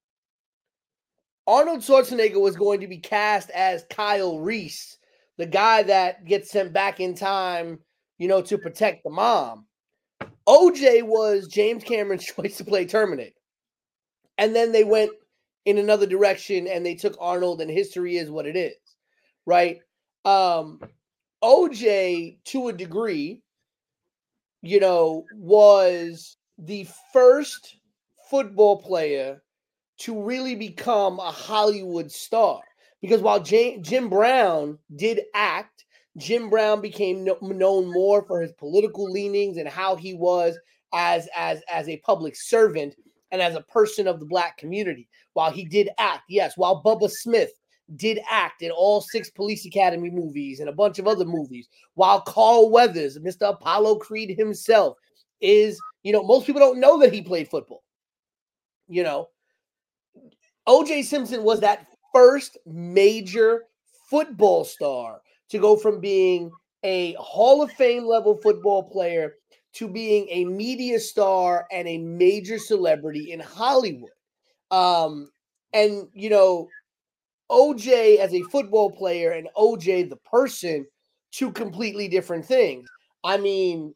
[SPEAKER 4] Arnold Schwarzenegger was going to be cast as Kyle Reese, the guy that gets sent back in time, you know, to protect the mom. O J was James Cameron's choice to play Terminator. And then they went in another direction and they took Arnold, and history is what it is, right? Um, O J, to a degree, you know, was the first football player to really become a Hollywood star. Because while J- Jim Brown did act, Jim Brown became no- known more for his political leanings and how he was as, as, as a public servant and as a person of the Black community. While he did act, yes, while Bubba Smith did act in all six Police Academy movies and a bunch of other movies, while Carl Weathers, Mister Apollo Creed himself, is, you know, most people don't know that he played football. You know, O J Simpson was that first major football star to go from being a Hall of Fame level football player to being a media star and a major celebrity in Hollywood. Um, and, you know, O J as a football player and O J the person, two completely different things. I mean,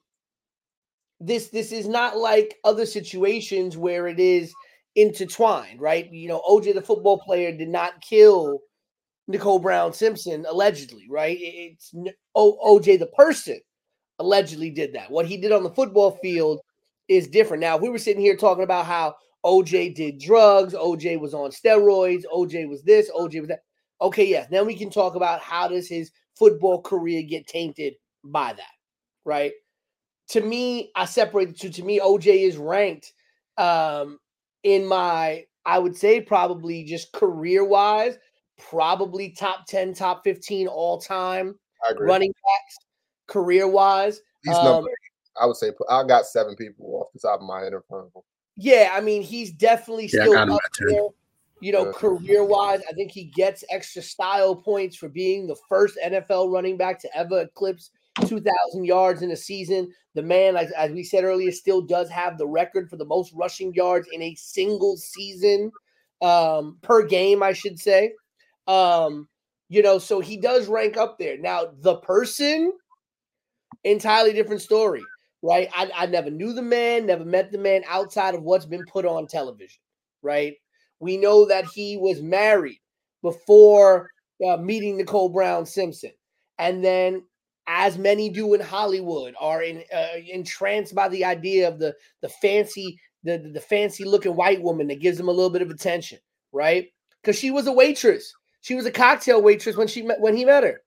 [SPEAKER 4] this this is not like other situations where it is intertwined, right? You know, O J the football player did not kill Nicole Brown Simpson, allegedly, right? It's o- O J the person allegedly did that. What he did on the football field is different. Now, if we were sitting here talking about how O J did drugs, O J was on steroids, O J was this, O J was that. Okay, yes. Now we can talk about how does his football career get tainted by that, right? To me, I separate the two. To me, O J is ranked um, in my, I would say probably just career-wise, probably top ten, top fifteen all-time running backs, career-wise.
[SPEAKER 3] He's
[SPEAKER 4] um,
[SPEAKER 3] number eight. I would say I got seven people off the top of my head in front of him.
[SPEAKER 4] Yeah, I mean, he's definitely
[SPEAKER 2] Yeah, I
[SPEAKER 4] still
[SPEAKER 2] got him
[SPEAKER 4] up
[SPEAKER 2] at ten.
[SPEAKER 4] there. You know,
[SPEAKER 3] Yeah.
[SPEAKER 4] career-wise, I think he gets extra style points for being the first N F L running back to ever eclipse two thousand yards in a season. The man, as, as we said earlier, still does have the record for the most rushing yards in a single season um, per game, I should say. Um, you know, so he does rank up there. Now, the person, entirely different story, right? I, I never knew the man, never met the man outside of what's been put on television, right? We know that he was married before uh, meeting Nicole Brown Simpson. And then, as many do in Hollywood, are in, uh, entranced by the idea of the, the fancy, the, the fancy looking white woman that gives them a little bit of attention, right? Because she was a waitress. She was a cocktail waitress when she met, when he met her,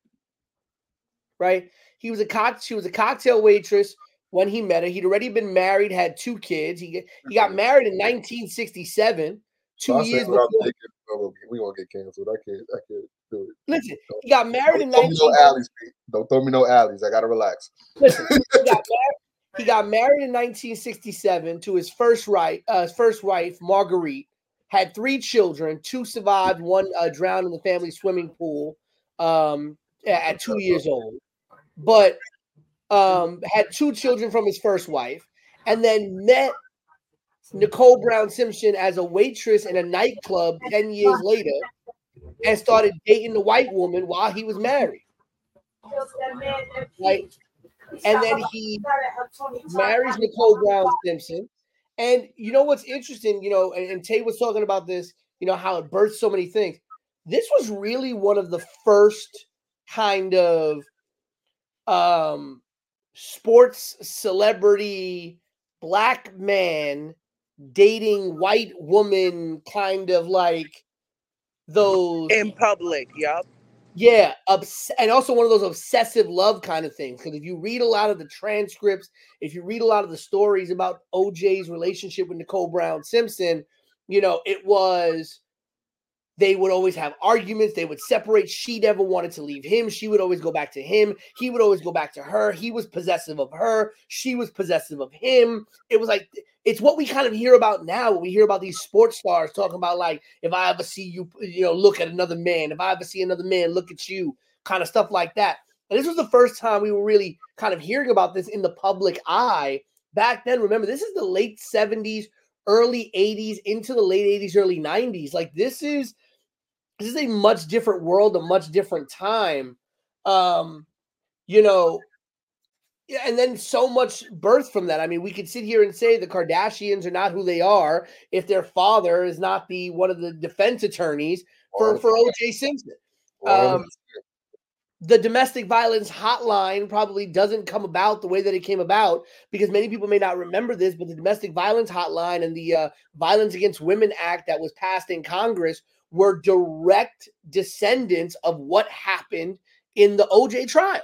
[SPEAKER 4] right? He was a cock. She was a cocktail waitress when he met her. He'd already been married, had two kids. He he got married in nineteen sixty-seven, two
[SPEAKER 3] So I
[SPEAKER 4] years
[SPEAKER 3] said without
[SPEAKER 4] before.
[SPEAKER 3] thinking, we gonna get canceled. I can't. I can't do it.
[SPEAKER 4] Listen, he got married in
[SPEAKER 3] Don't throw me
[SPEAKER 4] nineteen.
[SPEAKER 3] no alleys, Pete. Don't throw me no alleys. I gotta relax.
[SPEAKER 4] Listen, he got married. He got married in nineteen sixty-seven to his first right, uh, his first wife, Marguerite. Had three children. Two survived. One uh, drowned in the family swimming pool um, at two years old. But um, had two children from his first wife, and then met Nicole Brown Simpson as a waitress in a nightclub ten years later, and started dating the white woman while he was married. Right? And then he marries Nicole Brown Simpson. And you know what's interesting, you know, and, and Tay was talking about this, you know, how it birthed so many things. This was really one of the first kind of um, sports celebrity black man dating white woman, kind of like those
[SPEAKER 5] in public. Yep.
[SPEAKER 4] Yeah, obs- and also one of those obsessive love kind of things. Because if you read a lot of the transcripts, if you read a lot of the stories about O J's relationship with Nicole Brown Simpson, you know, it was, they would always have arguments. They would separate. She never wanted to leave him. She would always go back to him. He would always go back to her. He was possessive of her. She was possessive of him. It was like, it's what we kind of hear about now. When we hear about these sports stars talking about, like, if I ever see you, you know, look at another man, if I ever see another man look at you, kind of stuff like that. And this was the first time we were really kind of hearing about this in the public eye. Back then, remember, this is the late seventies, early eighties, into the late eighties, early nineties. Like this is this is a much different world, a much different time. Um, you know, and then so much birth from that. I mean, we could sit here and say the Kardashians are not who they are if their father is not the one of the defense attorneys for, for O J Simpson. Um, the domestic violence hotline probably doesn't come about the way that it came about because many people may not remember this, but the domestic violence hotline and the uh, Violence Against Women Act that was passed in Congress were direct descendants of what happened in the O J trial.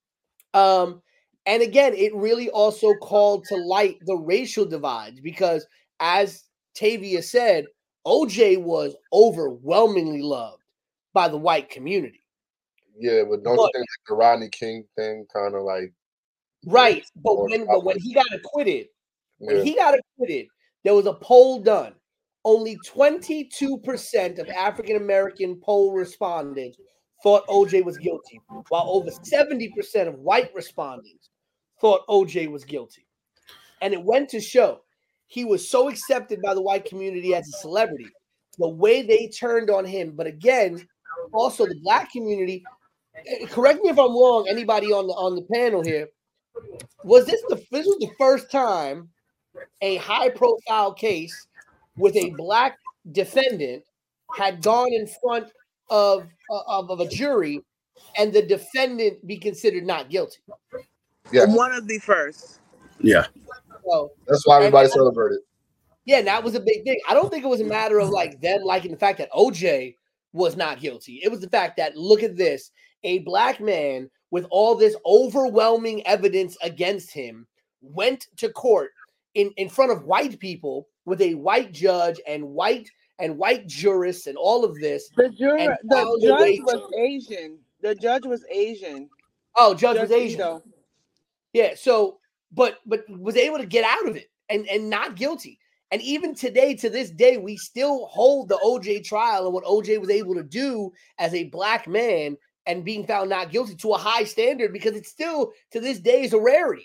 [SPEAKER 4] Um, And again, it really also called to light the racial divides because, as Tavia said, O J was overwhelmingly loved by the white community.
[SPEAKER 3] Yeah, but don't but, you think like the Rodney King thing kind of like
[SPEAKER 4] right? But when but when he got acquitted, yeah. when he got acquitted, there was a poll done. Only twenty-two percent of African American poll respondents thought O J was guilty, while over seventy percent of white respondents thought O J was guilty. And it went to show he was so accepted by the white community as a celebrity, the way they turned on him. But again, also the black community, correct me if I'm wrong, anybody on the on the panel here, was this the this was the first time a high profile case with a black defendant had gone in front of, of, of a jury and the defendant be considered not guilty?
[SPEAKER 5] Yeah, one of the first.
[SPEAKER 2] Yeah,
[SPEAKER 4] so,
[SPEAKER 3] that's why everybody celebrated.
[SPEAKER 4] Yeah, and that was a big thing. I don't think it was a matter of like them liking the fact that O J was not guilty. It was the fact that, look at this, a black man with all this overwhelming evidence against him went to court in, in front of white people with a white judge and white and white jurists and all of this.
[SPEAKER 5] The juror, the judge was to, Asian. The judge was Asian.
[SPEAKER 4] Oh, judge, judge was Asian.
[SPEAKER 5] Ito.
[SPEAKER 4] Yeah, so but but was able to get out of it and, and not guilty. And even today, to this day, we still hold the O J trial and what O J was able to do as a black man and being found not guilty to a high standard because it's still, to this day, is a rarity.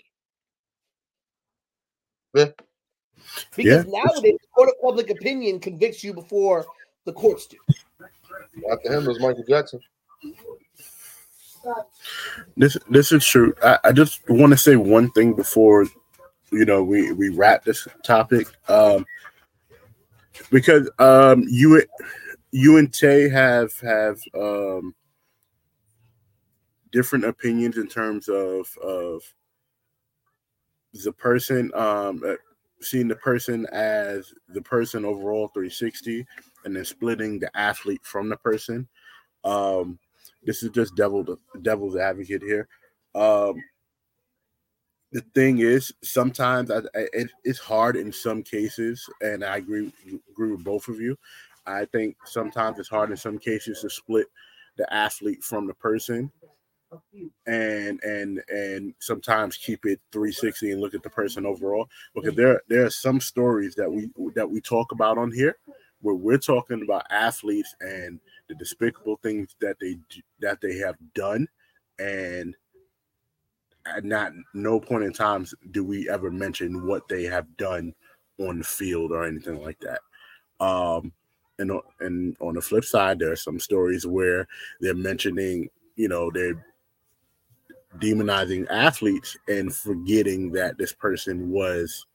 [SPEAKER 3] Yeah.
[SPEAKER 4] Because
[SPEAKER 2] yeah.
[SPEAKER 4] nowadays, court of public opinion convicts you before the courts do.
[SPEAKER 3] After him was Michael Jackson.
[SPEAKER 2] This this is true. I, I just want to say one thing before, you know, we, we wrap this topic. Um, because um, you you and Tay have have um, different opinions in terms of of the person, um, seeing the person as the person overall three sixty, and then splitting the athlete from the person. Um, This is just devil, devil's advocate here. Um, the thing is, sometimes I, I, it, it's hard in some cases, and I agree, agree with both of you. I think sometimes it's hard in some cases to split the athlete from the person, and and and sometimes keep it three sixty and look at the person overall. Because there there are some stories that we that we talk about on here where we're talking about athletes and the despicable things that they that they have done, and at not no point in time do we ever mention what they have done on the field or anything like that. Um, and and on the flip side, there are some stories where they're mentioning, you know, they're demonizing athletes and forgetting that this person was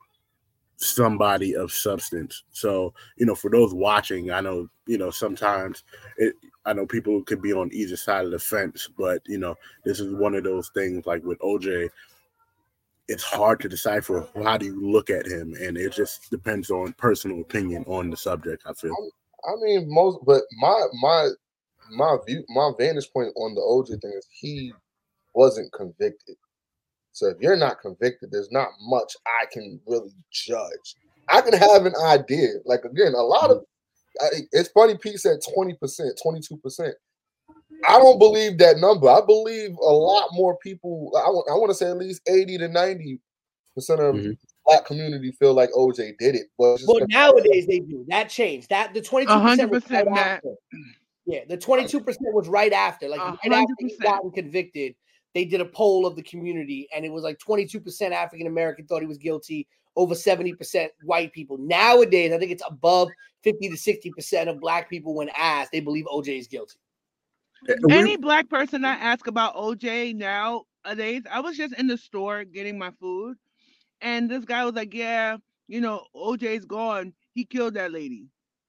[SPEAKER 2] somebody of substance. So, you know, for those watching, I know, you know, sometimes it, I know people could be on either side of the fence, but, you know, this is one of those things like with O J, it's hard to decipher how do you look at him. And it just depends on personal opinion on the subject, I feel.
[SPEAKER 3] I mean, most, but my, my, my view, my vantage point on the O J thing is he wasn't convicted. So if you're not convicted, there's not much I can really judge. I can have an idea. Like, again, a lot of it's funny. Pete said twenty percent, twenty-two percent. I don't believe that number. I believe a lot more people. I, w- I want to say at least eighty to ninety percent of
[SPEAKER 2] mm-hmm.
[SPEAKER 3] the black community feel like O J did it. But
[SPEAKER 4] well, nowadays they do. That changed. That the twenty-two percent.
[SPEAKER 5] one hundred percent, Matt.
[SPEAKER 4] Yeah, the twenty-two percent was right after, like right after he gotten convicted. They did a poll of the community, and it was like twenty-two percent African American thought he was guilty, over seventy percent white people. Nowadays, I think it's above fifty to sixty percent of black people, when asked, they believe O J is guilty.
[SPEAKER 5] Any black person I ask about O J nowadays, I was just in the store getting my food, and this guy was like, yeah, you know, O J's gone. He killed that lady.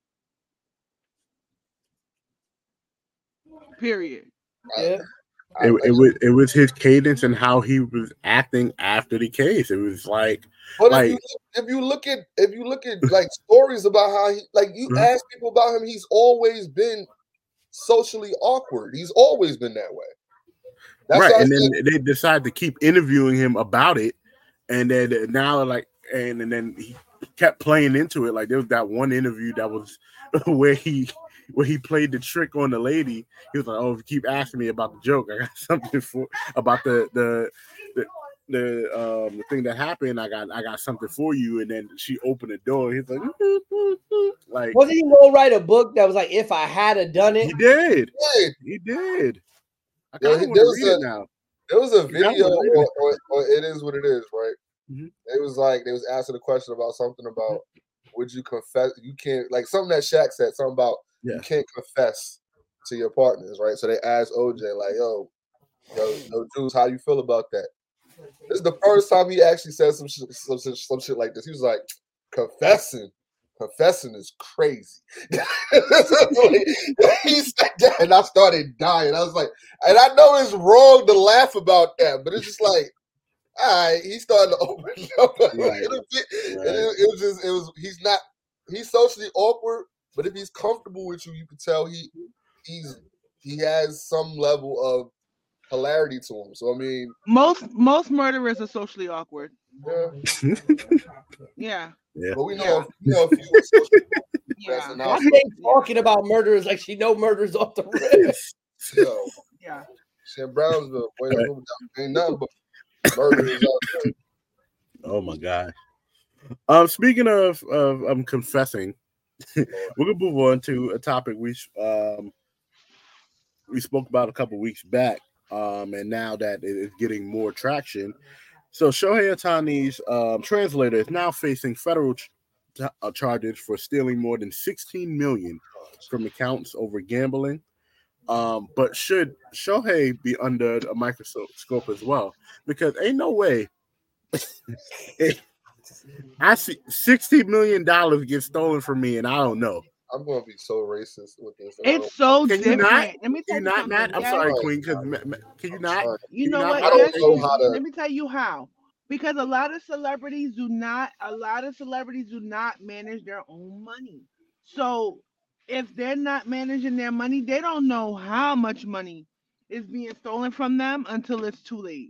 [SPEAKER 5] Period.
[SPEAKER 4] Yeah.
[SPEAKER 2] It, it was it was his cadence and how he was acting after the case. It was like,
[SPEAKER 3] but
[SPEAKER 2] like
[SPEAKER 3] if, you, if you look at if you look at like stories about how he, like you mm-hmm. ask people about him, he's always been socially awkward. He's always been that way.
[SPEAKER 2] That's right, and then they decided to keep interviewing him about it, and then now like and, and then he kept playing into it. Like there was that one interview that was where he. Where he played the trick on the lady. He was like, "Oh, if you keep asking me about the joke, I got something for about the the the the um the thing that happened. I got I got something for you." And then she opened the door. He's like, like,
[SPEAKER 4] wasn't he gonna write a book that was like, "If I had a done it"?
[SPEAKER 2] He did. He did. I
[SPEAKER 3] yeah,
[SPEAKER 2] kind of want to read
[SPEAKER 3] a,
[SPEAKER 2] it now.
[SPEAKER 3] There was a video, or, or, or it is what it is, right? Mm-hmm. It was like they was asking a question about something about would you confess? You can't like something that Shaq said, something about. Yeah. You can't confess to your partners, right? So they asked O J, like, yo, yo, yo, Juice, how you feel about that? This is the first time he actually said some shit, some, some, some shit like this. He was like, confessing, confessing is crazy. He said that, and I started dying. I was like, and I know it's wrong to laugh about that, but it's just like, all right, he started to open up a
[SPEAKER 2] right.
[SPEAKER 3] little bit.
[SPEAKER 2] Right.
[SPEAKER 3] And it, it was just, it was, he's not, he's socially awkward. But if he's comfortable with you, you can tell he he's he has some level of hilarity to him. So I mean,
[SPEAKER 5] most most murderers are socially awkward.
[SPEAKER 3] Yeah,
[SPEAKER 5] yeah.
[SPEAKER 2] yeah.
[SPEAKER 3] But we know, yeah. we know a few socially
[SPEAKER 5] yeah.
[SPEAKER 4] Why are they talking about murderers like she know murderers off the rip?
[SPEAKER 3] Yo,
[SPEAKER 5] yeah.
[SPEAKER 3] Shit, Brownsville, boy, ain't nothing but murderers out there.
[SPEAKER 2] Oh my god. Um, speaking of of um confessing. We're gonna move on to a topic we um we spoke about a couple weeks back, um, and now that it is getting more traction. So Shohei Ohtani's um, translator is now facing federal ch- uh, charges for stealing more than sixteen million dollars from accounts over gambling. Um, but should Shohei be under a microscope as well? Because ain't no way. it, I see sixty million dollars get stolen from me, and I don't know.
[SPEAKER 3] I'm going to be so racist with this.
[SPEAKER 5] It's so
[SPEAKER 2] can
[SPEAKER 5] different.
[SPEAKER 2] You not?
[SPEAKER 5] Let me tell
[SPEAKER 2] you
[SPEAKER 5] you
[SPEAKER 2] not, Matt? I'm
[SPEAKER 5] yes.
[SPEAKER 2] sorry, Queen. Because can you not?
[SPEAKER 5] You know
[SPEAKER 2] you
[SPEAKER 5] what?
[SPEAKER 2] Not?
[SPEAKER 3] I
[SPEAKER 5] yes,
[SPEAKER 3] don't know how to...
[SPEAKER 5] Let me tell you how. Because a lot of celebrities do not. A lot of celebrities do not manage their own money. So if they're not managing their money, they don't know how much money is being stolen from them until it's too late.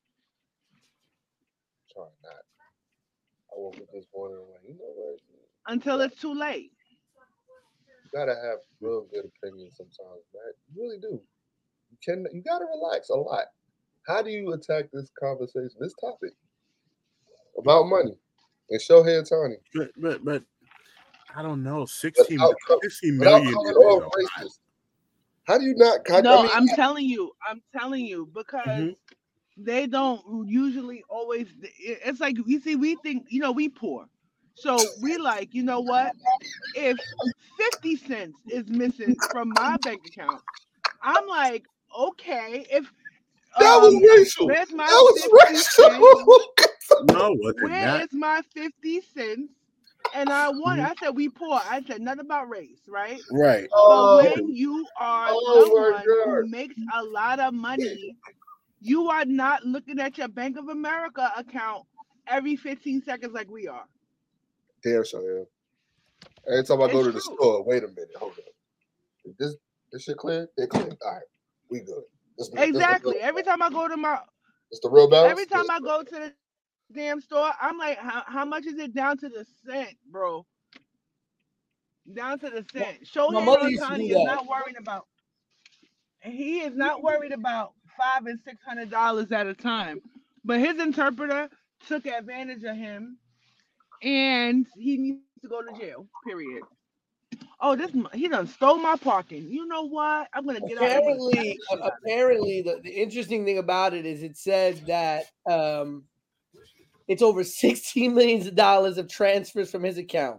[SPEAKER 3] Try not. I woke up this morning and I'm like, you know what?
[SPEAKER 5] Until it's too late.
[SPEAKER 3] You gotta have real good opinions sometimes, man. You really do. You can. You gotta relax a lot. How do you attack this conversation, this topic about money and Shohei Ohtani?
[SPEAKER 2] But but but I don't know. sixteen,
[SPEAKER 3] without,
[SPEAKER 2] sixteen million.
[SPEAKER 3] Without is how do you not? How,
[SPEAKER 5] no,
[SPEAKER 3] I mean,
[SPEAKER 5] I'm telling you. I'm telling you because. Mm-hmm. They don't usually always. It's like you see, we think you know we poor, so we like you know what? If fifty cents is missing from my bank account, I'm like, okay. If
[SPEAKER 3] that
[SPEAKER 5] um,
[SPEAKER 3] was racial.
[SPEAKER 5] Where's my
[SPEAKER 3] that was racial.
[SPEAKER 2] No,
[SPEAKER 5] where is my fifty cents? And I want. Mm-hmm. I said we poor. I said nothing about race, right?
[SPEAKER 2] Right.
[SPEAKER 3] Oh,
[SPEAKER 5] but when you are
[SPEAKER 3] oh
[SPEAKER 5] someone who makes a lot of money. You are not looking at your Bank of America account every fifteen seconds like we are.
[SPEAKER 3] Damn, sure, yeah. Every time I go
[SPEAKER 5] it's
[SPEAKER 3] to
[SPEAKER 5] true.
[SPEAKER 3] the store, wait a minute, hold up. Is this this shit clear? It clear. All right, we good. This,
[SPEAKER 5] exactly.
[SPEAKER 3] This
[SPEAKER 5] every time I go to my,
[SPEAKER 3] it's the real balance.
[SPEAKER 5] Every time I go to the damn store, I'm like, how, how much is it down to the cent, bro? Down to the cent. Shohei Ohtani is not worried about. He is not worried about five and six hundred dollars at a time, but his interpreter took advantage of him, and he needs to go to jail. Period. Oh, this m- he done stole my parking. You know what? I'm gonna get out. I'm gonna smack
[SPEAKER 4] Apparently,
[SPEAKER 5] the shit out of him.
[SPEAKER 4] apparently, the, the interesting thing about it is it says that um, it's over sixteen millions of dollars of transfers from his account,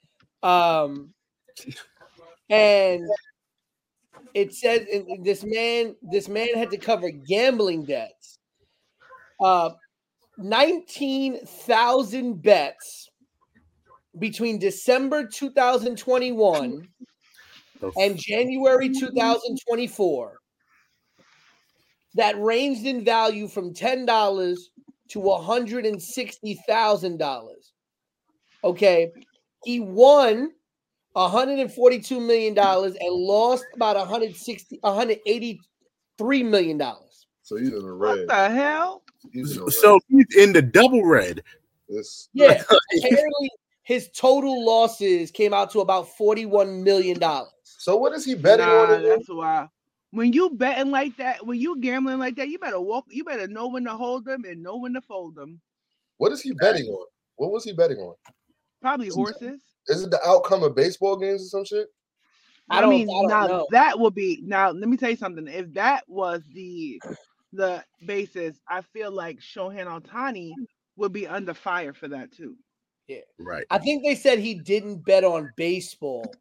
[SPEAKER 4] um, and it says and- and this man, this man had to cover gambling debts, uh, nineteen thousand bets between December two thousand twenty-one and January two thousand twenty-four that ranged in value from ten dollars to one hundred sixty thousand dollars. Okay. He won one hundred forty-two million dollars and lost about one hundred sixty, one hundred eighty-three million dollars.
[SPEAKER 3] So he's in the
[SPEAKER 5] What
[SPEAKER 3] red.
[SPEAKER 5] the hell?
[SPEAKER 3] He's in the
[SPEAKER 2] So
[SPEAKER 3] red.
[SPEAKER 2] he's in the double red.
[SPEAKER 3] This,
[SPEAKER 4] Yeah. Apparently, his total losses came out to about forty-one million dollars.
[SPEAKER 3] so what is he betting
[SPEAKER 5] Nah,
[SPEAKER 3] on? Again?
[SPEAKER 5] that's why. When you betting like that, when you gambling like that, you better walk. You better know when to hold them and know when to fold them.
[SPEAKER 3] What is he betting on? What was he betting on?
[SPEAKER 5] Probably horses.
[SPEAKER 3] Is it the outcome of baseball games or some shit?
[SPEAKER 4] I
[SPEAKER 5] I,
[SPEAKER 4] don't-
[SPEAKER 5] mean,
[SPEAKER 4] I don't
[SPEAKER 5] now
[SPEAKER 4] know.
[SPEAKER 5] that would be now. Let me tell you something. If that was the the basis, I feel like Shohei Ohtani would be under fire for that too.
[SPEAKER 2] Right.
[SPEAKER 4] I think they said he didn't bet on baseball.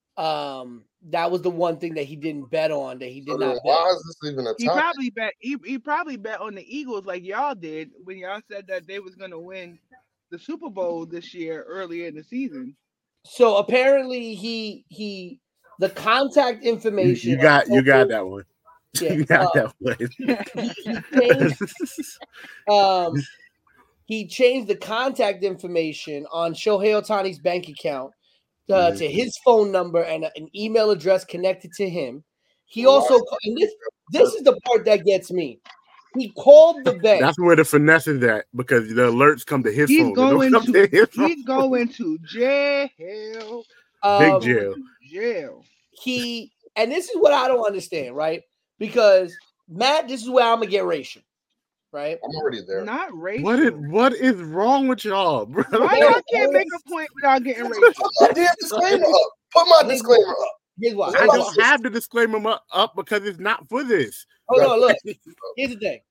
[SPEAKER 4] Um, that was the one thing that he didn't bet on. That he did
[SPEAKER 3] So then
[SPEAKER 4] not bet.
[SPEAKER 3] why is this even a
[SPEAKER 5] He
[SPEAKER 3] topic?
[SPEAKER 5] probably bet. He, he probably bet on the Eagles like y'all did when y'all said that they was gonna win the Super Bowl this year earlier in the season.
[SPEAKER 4] So apparently he he the contact
[SPEAKER 2] You,
[SPEAKER 4] information.
[SPEAKER 2] you got
[SPEAKER 4] on
[SPEAKER 2] you got
[SPEAKER 4] Social-
[SPEAKER 2] that one.
[SPEAKER 4] Yeah,
[SPEAKER 2] You got
[SPEAKER 4] uh,
[SPEAKER 2] that
[SPEAKER 4] he changed, um, he changed the contact information on Shohei Ohtani's bank account uh,
[SPEAKER 2] Mhm.
[SPEAKER 4] to his phone number and a- an email address connected to him. He
[SPEAKER 3] Well,
[SPEAKER 4] also, and this, this is the part that gets me. He called the bank.
[SPEAKER 2] That's where the finesse is at because the alerts come to his
[SPEAKER 5] He's
[SPEAKER 2] phone. They don't
[SPEAKER 5] going
[SPEAKER 2] come
[SPEAKER 5] to
[SPEAKER 2] his phone.
[SPEAKER 5] he's going to jail.
[SPEAKER 4] um,
[SPEAKER 2] Big jail.
[SPEAKER 5] Jail.
[SPEAKER 4] He, and this is what I don't understand, right? Because Matt, this is where I'm gonna get racial, right?
[SPEAKER 3] I'm already there.
[SPEAKER 5] Not racial.
[SPEAKER 2] What is what is wrong with y'all, bro?
[SPEAKER 5] Why y'all can't make a point without getting racial?
[SPEAKER 3] Put my damn disclaimer up. Put my disclaimer up.
[SPEAKER 4] Here's why.
[SPEAKER 2] I
[SPEAKER 4] Hold on.
[SPEAKER 2] don't have the disclaimer up- up because it's not for this.
[SPEAKER 4] Hold on, look. Here's the thing.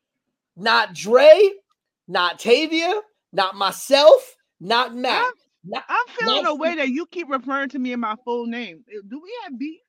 [SPEAKER 4] Not Dre, not Tavia, not myself, not Matt.
[SPEAKER 5] I'm-
[SPEAKER 4] Not,
[SPEAKER 5] I'm feeling
[SPEAKER 4] not-
[SPEAKER 5] a way that you keep referring to me in my full name. Do we have beef?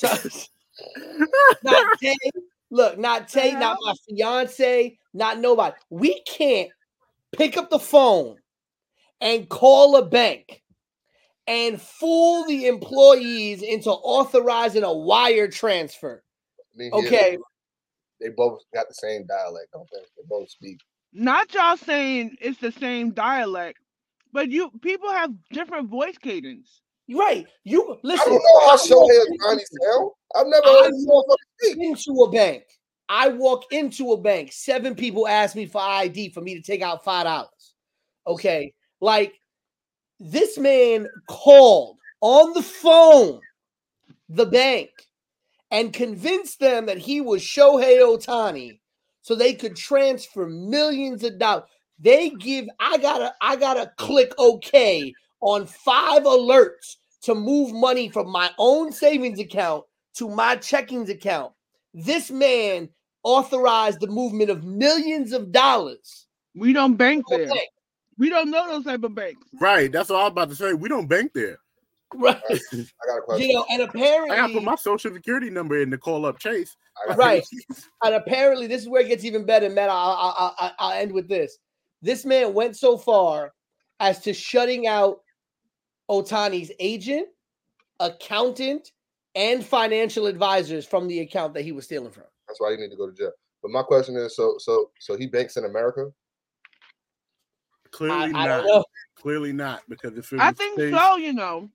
[SPEAKER 4] not Tay. Look, not Tay,
[SPEAKER 5] The
[SPEAKER 4] not my fiance, not nobody. We can't pick up the phone and call a bank and fool the employees into authorizing a wire transfer.
[SPEAKER 3] I mean, yeah,
[SPEAKER 4] Okay.
[SPEAKER 3] they both got the same dialect, don't they? They both speak.
[SPEAKER 5] Not y'all saying it's the same dialect, but you people have different voice cadence.
[SPEAKER 4] Right. You
[SPEAKER 3] I
[SPEAKER 4] listen.
[SPEAKER 3] don't know how
[SPEAKER 4] I
[SPEAKER 3] Shohei
[SPEAKER 4] walk
[SPEAKER 3] Ohtani sound. I've never
[SPEAKER 4] I
[SPEAKER 3] heard this
[SPEAKER 4] walk
[SPEAKER 3] motherfucker speak.
[SPEAKER 4] into a bank. I walk into a bank. Seven people ask me for I D for me to take out five dollars. Okay. Like this man called on the phone the bank and convinced them that he was Shohei Ohtani so they could transfer millions of dollars. They give, I gotta, I gotta click OK on five alerts to move money from my own savings account to my checkings account. This man authorized the movement of millions of dollars.
[SPEAKER 5] We don't bank
[SPEAKER 4] to a
[SPEAKER 5] there.
[SPEAKER 4] bank.
[SPEAKER 5] We don't know those type of banks.
[SPEAKER 2] Right. That's what I was about to say. We don't bank there.
[SPEAKER 4] Right.
[SPEAKER 3] I got a question.
[SPEAKER 4] You know, and
[SPEAKER 2] I gotta
[SPEAKER 4] apparently,
[SPEAKER 2] put my social security number in to call up Chase.
[SPEAKER 3] I got
[SPEAKER 4] right. And apparently, this is where it gets even better, Matt. I'll, I'll, I'll, I'll end with this. This man went so far as to shutting out Ohtani's agent, accountant, and financial advisors from the account that he was stealing from.
[SPEAKER 3] That's why you need to go to jail. But my question is, so so so he banks in America?
[SPEAKER 2] Clearly
[SPEAKER 4] I, I
[SPEAKER 2] not.
[SPEAKER 4] don't know.
[SPEAKER 2] Clearly not because if it
[SPEAKER 5] I
[SPEAKER 2] was
[SPEAKER 5] think
[SPEAKER 2] Chase,
[SPEAKER 5] so, you know.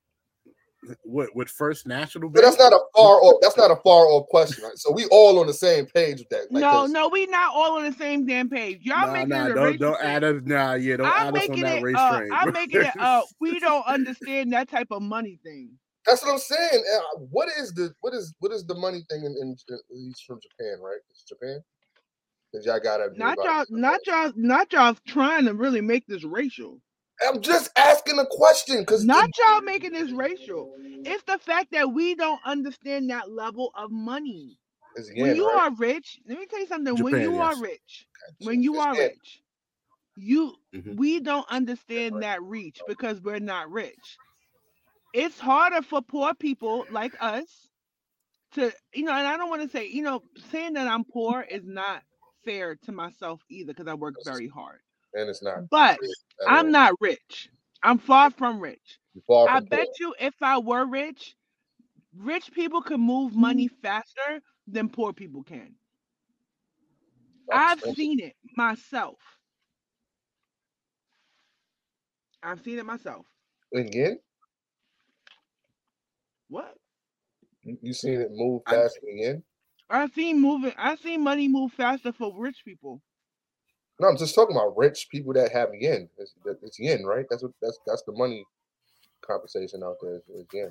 [SPEAKER 2] What with First National
[SPEAKER 3] But
[SPEAKER 2] Bank?
[SPEAKER 3] that's not a far off. That's not a far off question, right? So we all on the same page with that. Like,
[SPEAKER 5] no,
[SPEAKER 3] 'cause
[SPEAKER 5] no, we not all on the same damn page. Y'all
[SPEAKER 2] Nah,
[SPEAKER 5] making
[SPEAKER 2] nah,
[SPEAKER 5] it a
[SPEAKER 2] don't
[SPEAKER 5] racial
[SPEAKER 2] don't
[SPEAKER 5] thing.
[SPEAKER 2] add us. Nah, yeah, don't
[SPEAKER 5] I'm
[SPEAKER 2] add us on
[SPEAKER 5] making
[SPEAKER 2] that
[SPEAKER 5] it.
[SPEAKER 2] race
[SPEAKER 5] Uh,
[SPEAKER 2] train.
[SPEAKER 5] I'm
[SPEAKER 2] bro.
[SPEAKER 5] making it. Uh, we don't understand that type of money thing.
[SPEAKER 3] That's what I'm saying. Uh, What is the what is what is the money thing in, in, in he's from Japan, right? It's Japan. Because y'all gotta be
[SPEAKER 5] Not
[SPEAKER 3] about-
[SPEAKER 5] y'all. Not y'all. Not y'all trying to really make this racial.
[SPEAKER 3] I'm just asking a question because
[SPEAKER 5] not y'all making this racial. It's the fact that we don't understand that level of money.
[SPEAKER 3] Again,
[SPEAKER 5] when you
[SPEAKER 3] right?
[SPEAKER 5] are rich, let me tell you something.
[SPEAKER 2] Japan,
[SPEAKER 5] when you
[SPEAKER 2] yes.
[SPEAKER 5] are rich, when you are
[SPEAKER 3] Japan.
[SPEAKER 5] rich, you
[SPEAKER 2] Mhm.
[SPEAKER 5] we don't understand that reach because we're not rich. It's harder for poor people like us to, you know, and I don't want to say, you know, saying that I'm poor is not fair to myself either because I work very hard.
[SPEAKER 3] And it's not.
[SPEAKER 5] But
[SPEAKER 3] at
[SPEAKER 5] I'm
[SPEAKER 3] all.
[SPEAKER 5] not rich. I'm far from rich.
[SPEAKER 3] You're far
[SPEAKER 5] I
[SPEAKER 3] from
[SPEAKER 5] bet
[SPEAKER 3] poor.
[SPEAKER 5] you if I were rich, rich people could move money faster than poor people can. I've seen it myself. I've seen it myself.
[SPEAKER 3] Again,
[SPEAKER 5] What?
[SPEAKER 3] you, you seen it move
[SPEAKER 2] I-
[SPEAKER 3] fast again?
[SPEAKER 5] I've seen moving. I've seen money move faster for rich people.
[SPEAKER 3] No, I'm just talking about rich people that have yen. It's, it's yen, right? That's what that's that's the money conversation out there. Is yen.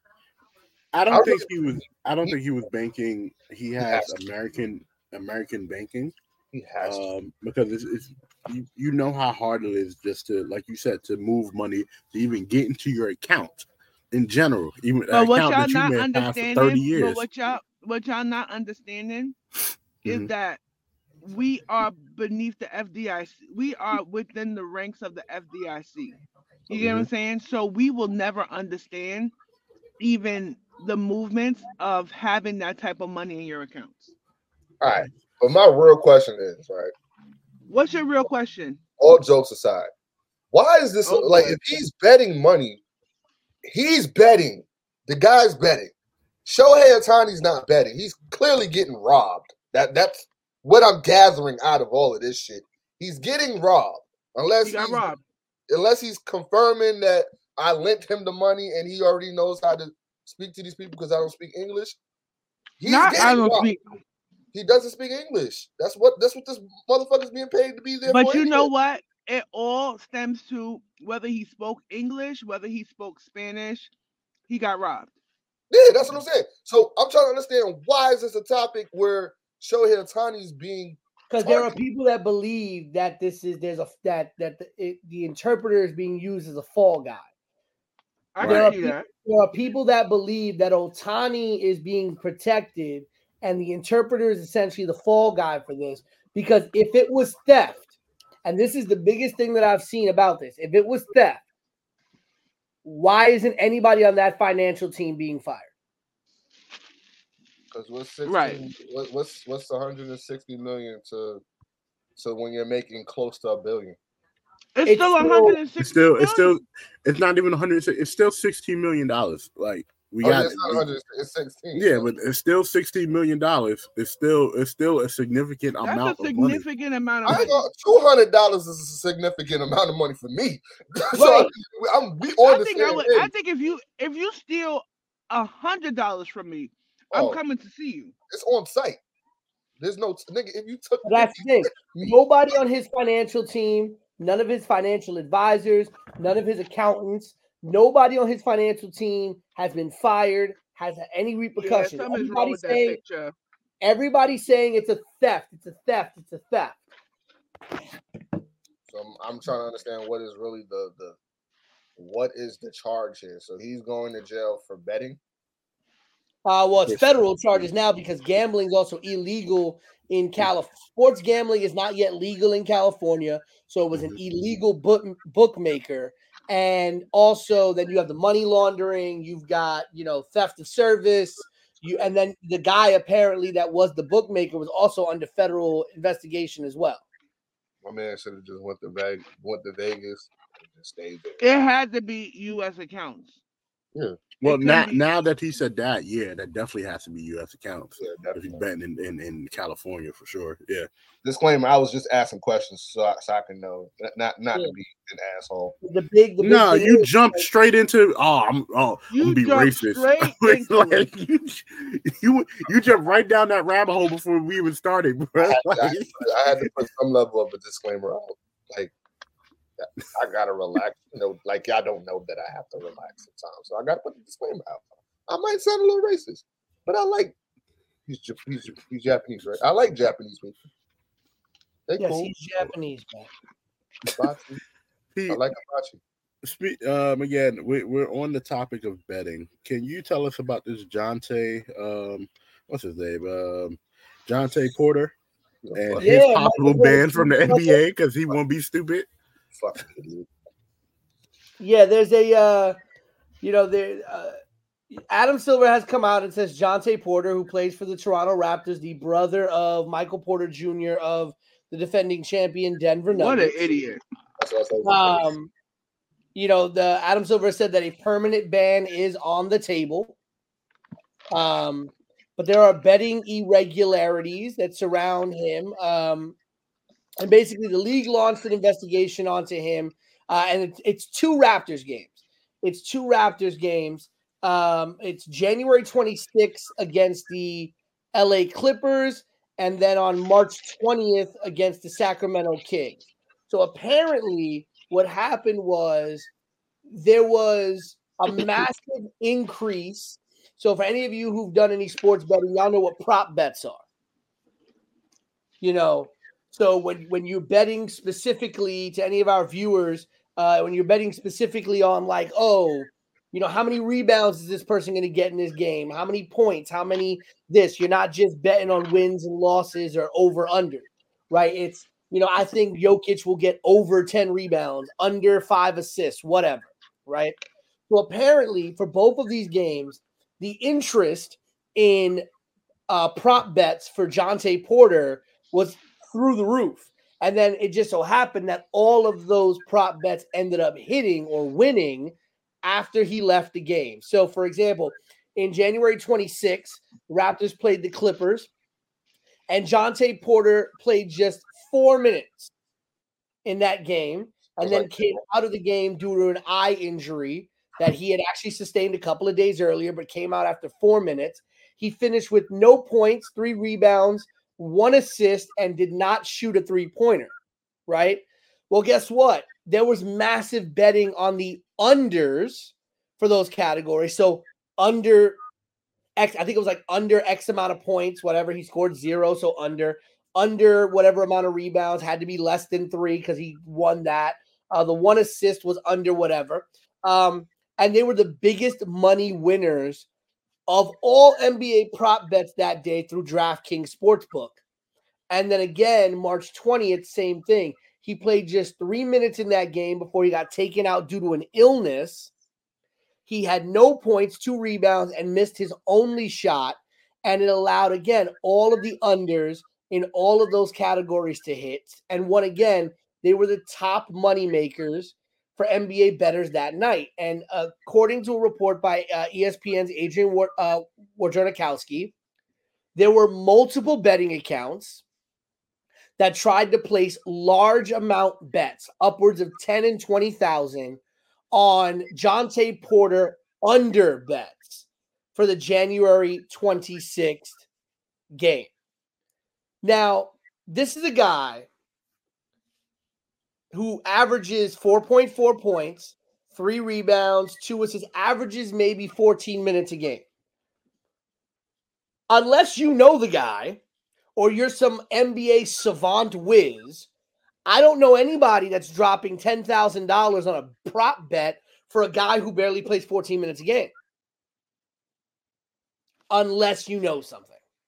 [SPEAKER 2] I don't
[SPEAKER 3] I
[SPEAKER 2] think he was. I don't
[SPEAKER 3] he-
[SPEAKER 2] think he was banking. He has
[SPEAKER 3] has to.
[SPEAKER 2] American American banking
[SPEAKER 3] He has to.
[SPEAKER 2] um, because it's, it's you, you know how hard it is just to, like you said, to move money to even get into your account in general, even an
[SPEAKER 5] But what
[SPEAKER 2] account
[SPEAKER 5] y'all
[SPEAKER 2] that you
[SPEAKER 5] not
[SPEAKER 2] may have had for thirty
[SPEAKER 5] understanding, but
[SPEAKER 2] years.
[SPEAKER 5] what y'all what y'all not understanding is
[SPEAKER 2] Mhm.
[SPEAKER 5] that we are beneath the F D I C. We are within the ranks of the F D I C. You get what I'm saying? So we will never understand even the movements of having that type of money in your accounts.
[SPEAKER 3] All right, but my real question is, right?
[SPEAKER 5] What's your real question?
[SPEAKER 3] All jokes aside, why is this
[SPEAKER 5] Oh,
[SPEAKER 3] like
[SPEAKER 5] boy.
[SPEAKER 3] if he's betting money, he's betting. The guy's betting. Shohei Ohtani's not betting. He's clearly getting robbed. That that's what I'm gathering out of all of this shit. He's getting robbed. Unless
[SPEAKER 5] He got
[SPEAKER 3] he's
[SPEAKER 5] robbed.
[SPEAKER 3] unless he's confirming that I lent him the money and he already knows how to speak to these people because I don't speak English. He's
[SPEAKER 5] Not
[SPEAKER 3] getting
[SPEAKER 5] I don't
[SPEAKER 3] robbed.
[SPEAKER 5] speak.
[SPEAKER 3] He doesn't speak English. That's what that's what this motherfucker's being paid to be there
[SPEAKER 5] But
[SPEAKER 3] for.
[SPEAKER 5] you
[SPEAKER 3] anyway.
[SPEAKER 5] know what? It all stems to whether he spoke English, whether he spoke Spanish. He got robbed.
[SPEAKER 3] Yeah, that's what I'm saying. So I'm trying to understand why is this a topic where Shohei Ohtani's being
[SPEAKER 4] Because there are people that believe that this is there's a that that the, it, the interpreter is being used as a fall guy.
[SPEAKER 5] I
[SPEAKER 4] There
[SPEAKER 5] can
[SPEAKER 4] are
[SPEAKER 5] see
[SPEAKER 4] people,
[SPEAKER 5] that.
[SPEAKER 4] there are people that believe that Ohtani is being protected and the interpreter is essentially the fall guy for this. Because if it was theft, and this is the biggest thing that I've seen about this, if it was theft, why isn't anybody on that financial team being fired?
[SPEAKER 3] because what's sixteen,
[SPEAKER 5] Right.
[SPEAKER 3] what, what's what's one hundred sixty million to so when you're making close to a billion.
[SPEAKER 5] It's,
[SPEAKER 4] It's
[SPEAKER 5] still
[SPEAKER 4] still-
[SPEAKER 5] one hundred sixty.
[SPEAKER 2] It's still, it's
[SPEAKER 5] million.
[SPEAKER 2] still, it's not even one hundred. It's still sixteen million dollars. Like we
[SPEAKER 3] Oh,
[SPEAKER 2] got,
[SPEAKER 3] it's not one hundred, it's sixteen.
[SPEAKER 2] yeah,
[SPEAKER 3] so.
[SPEAKER 2] but it's still sixteen million dollars. It's still, it's still a significant
[SPEAKER 5] That's
[SPEAKER 2] amount
[SPEAKER 5] a
[SPEAKER 2] of money.
[SPEAKER 5] significant amount of
[SPEAKER 3] I
[SPEAKER 5] money.
[SPEAKER 3] ain't gonna, two hundred dollars is a significant amount of money for me. so
[SPEAKER 4] Right.
[SPEAKER 3] I'm we on
[SPEAKER 5] I
[SPEAKER 3] the
[SPEAKER 5] think
[SPEAKER 3] same
[SPEAKER 5] I would.
[SPEAKER 3] page.
[SPEAKER 5] I think if you if you steal a hundred dollars from me, I'm
[SPEAKER 3] Oh.
[SPEAKER 5] coming to see you.
[SPEAKER 3] It's on site. There's no nigga. If you took,
[SPEAKER 4] That's the thing. Nobody on his financial team, none of his financial advisors, none of his accountants, nobody on his financial team has been fired, has had any
[SPEAKER 5] Yeah,
[SPEAKER 4] repercussions.
[SPEAKER 5] something's wrong
[SPEAKER 4] Everybody's
[SPEAKER 5] with that
[SPEAKER 4] saying,
[SPEAKER 5] picture.
[SPEAKER 4] everybody's saying it's a theft, it's a theft, it's a theft.
[SPEAKER 3] So I'm, I'm trying to understand what is really the the what is the charge here. So he's going to jail for betting.
[SPEAKER 4] Uh, well, it's
[SPEAKER 2] Yes.
[SPEAKER 4] federal charges now because gambling is also illegal in California. Sports gambling is not yet legal in California, so it was an
[SPEAKER 2] Mhm.
[SPEAKER 4] illegal book bookmaker. And also, then you have the money laundering. You've got, you know, theft of service. You and then the guy apparently that was the bookmaker was also under federal investigation as well.
[SPEAKER 3] My man should have just went to Vegas, went to Vegas and just stayed there.
[SPEAKER 5] It had to be U S accounts.
[SPEAKER 2] Well,
[SPEAKER 5] It couldn't
[SPEAKER 2] now,
[SPEAKER 5] be-
[SPEAKER 2] now that he said that, yeah, that definitely has to be U S accounts.
[SPEAKER 3] Yeah,
[SPEAKER 2] If he's
[SPEAKER 3] definitely.
[SPEAKER 2] betting in, in, in California for sure. Yeah.
[SPEAKER 3] Disclaimer: I was just asking questions so I, so I can know, not not
[SPEAKER 4] Yeah.
[SPEAKER 3] to be an asshole.
[SPEAKER 4] The big, the big
[SPEAKER 2] No,
[SPEAKER 4] thing
[SPEAKER 2] you
[SPEAKER 4] is-
[SPEAKER 2] jumped straight into oh, I'm oh, I'm
[SPEAKER 5] You
[SPEAKER 2] gonna be
[SPEAKER 5] jumped
[SPEAKER 2] racist.
[SPEAKER 5] straight
[SPEAKER 2] Like,
[SPEAKER 5] into
[SPEAKER 2] like, you, you you jumped right down that rabbit hole before we even started, bro.
[SPEAKER 3] I,
[SPEAKER 2] Like,
[SPEAKER 3] I had to put some level of a disclaimer out. Like, I gotta relax. You know, like y'all don't know that I have to relax sometimes, so I gotta put the disclaimer out. I might sound a little racist, but I like he's Ja- he's, he's Japanese, right? I like Japanese people. They
[SPEAKER 4] yes,
[SPEAKER 3] cool.
[SPEAKER 4] he's Japanese, man.
[SPEAKER 3] Boxing.
[SPEAKER 2] Pete,
[SPEAKER 3] I like Hibachi.
[SPEAKER 2] Speak, um, again, we, we're on the topic of betting. Can you tell us about this Jonte, um, what's his name? Um, Jonte Porter and his
[SPEAKER 4] Yeah,
[SPEAKER 2] possible ban from the N B A because he won't be stupid?
[SPEAKER 3] Fucking idiot.
[SPEAKER 4] Yeah, there's a, uh, you know, there. Uh, Adam Silver has come out and says Jonte Porter, who plays for the Toronto Raptors, the brother of Michael Porter Junior of the defending champion Denver
[SPEAKER 5] What
[SPEAKER 4] Nuggets.
[SPEAKER 5] an idiot.
[SPEAKER 4] Um, you know, the Adam Silver said that a permanent ban is on the table. Um, but there are betting irregularities that surround him. Um, and basically, the league launched an investigation onto him, uh, and it's, it's two Raptors games. It's two Raptors games. Um, it's January twenty-sixth against the L A Clippers, and then on March twentieth against the Sacramento Kings. So apparently, what happened was there was a massive increase. So for any of you who've done any sports betting, y'all know what prop bets are. You know, so when, when you're betting specifically to any of our viewers, uh, when you're betting specifically on like, oh, you know, how many rebounds is this person going to get in this game? How many points? How many this? You're not just betting on wins and losses or over under, right? It's, you know, I think Jokic will get over ten rebounds, under five assists, whatever, right? So apparently for both of these games, the interest in uh, prop bets for Jonte Porter was through the roof. And then it just so happened that all of those prop bets ended up hitting or winning after he left the game. So, for example, in January twenty-sixth, Raptors played the Clippers, and Jonte Porter played just four minutes in that game, and then came out of the game due to an eye injury that he had actually sustained a couple of days earlier, but came out after four minutes. He finished with no points, three rebounds, one assist, and did not shoot a three-pointer, right? Well, guess what? There was massive betting on the unders for those categories. So under X, I think it was like under X amount of points, whatever. He scored zero, so under. Under whatever amount of rebounds, had to be less than three because he won that. Uh, the one assist was under whatever. Um, and they were the biggest money winners of all N B A prop bets that day through DraftKings Sportsbook. And then again, March twentieth, same thing. He played just three minutes in that game before he got taken out due to an illness. He had no points, two rebounds, and missed his only shot. And it allowed, again, all of the unders in all of those categories to hit. And one, again, they were the top money makers for N B A bettors that night. And according to a report by uh, E S P N's Adrian War- uh, Wojnarowski, there were multiple betting accounts that tried to place large amount bets, upwards of ten and twenty thousand, on Jonte Porter under bets for the January twenty-sixth game. Now, this is a guy who averages four point four points, three rebounds, two assists, averages maybe fourteen minutes a game. Unless you know the guy or you're some N B A savant whiz, I don't know anybody that's dropping ten thousand dollars on a prop bet for a guy who barely plays fourteen minutes a game. Unless you know something.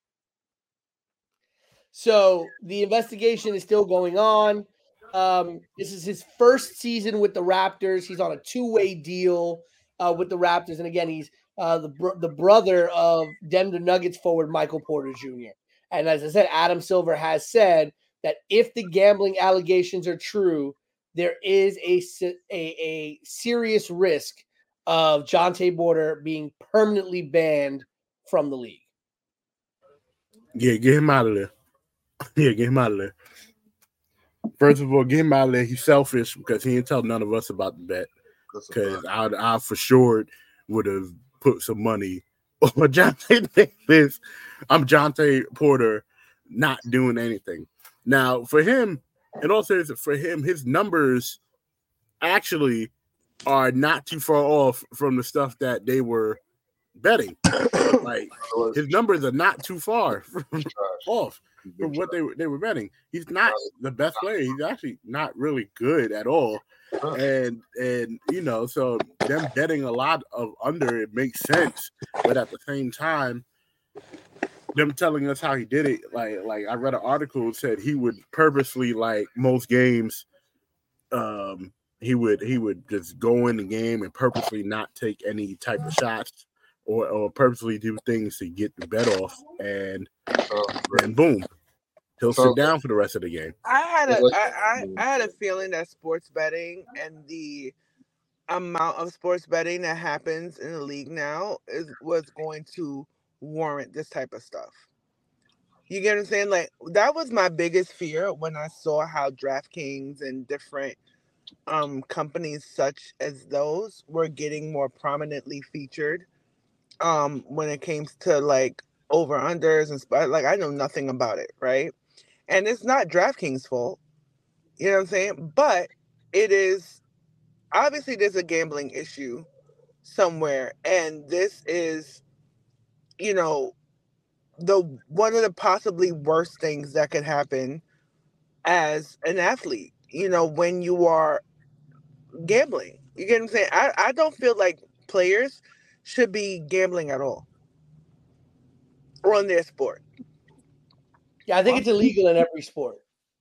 [SPEAKER 4] So the investigation is still going on. Um, this is his first season with the Raptors. He's on a two-way deal uh, with the Raptors. And again, he's uh, the, br- the brother of Denver Nuggets forward Michael Porter Junior And as I said, Adam Silver has said that if the gambling allegations are true, there is a, a, a serious risk of Jonte Porter being permanently banned from the league.
[SPEAKER 2] Yeah, get him out of there. Yeah, get him out of there. First of all, get him out of there. He's selfish because he didn't tell none of us about the bet. Because I, I for sure would have put some money on Jonte Davis. I'm Jonte Porter not doing anything. Now, for him, and also for him, his numbers actually are not too far off from the stuff that they were betting. Like his numbers are not too far from, off from what they were they were betting. He's not the best player. He's actually not really good at all. and and you know, so them betting a lot of under it makes sense, but at the same time, them telling us how he did it, like like I read an article that said he would purposely, like most games, um, he would he would just go in the game and purposely not take any type of shots or or purposely do things to get the bet off, and then boom, he'll sit down for the rest of the game.
[SPEAKER 5] I had a I, I, I had a feeling that sports betting and the amount of sports betting that happens in the league now is was going to warrant this type of stuff. You get what I'm saying? Like, that was my biggest fear when I saw how DraftKings and different um companies such as those were getting more prominently featured um when it came to like over unders and sp- like I know nothing about it, right? And it's not DraftKings' fault, you know what I'm saying? But it is obviously there's a gambling issue somewhere, and this is, you know, the one of the possibly worst things that could happen as an athlete, you know, when you are gambling. You get what I'm saying? I, I don't feel like players should be gambling at all on their sport.
[SPEAKER 4] Yeah, I think it's illegal in every sport.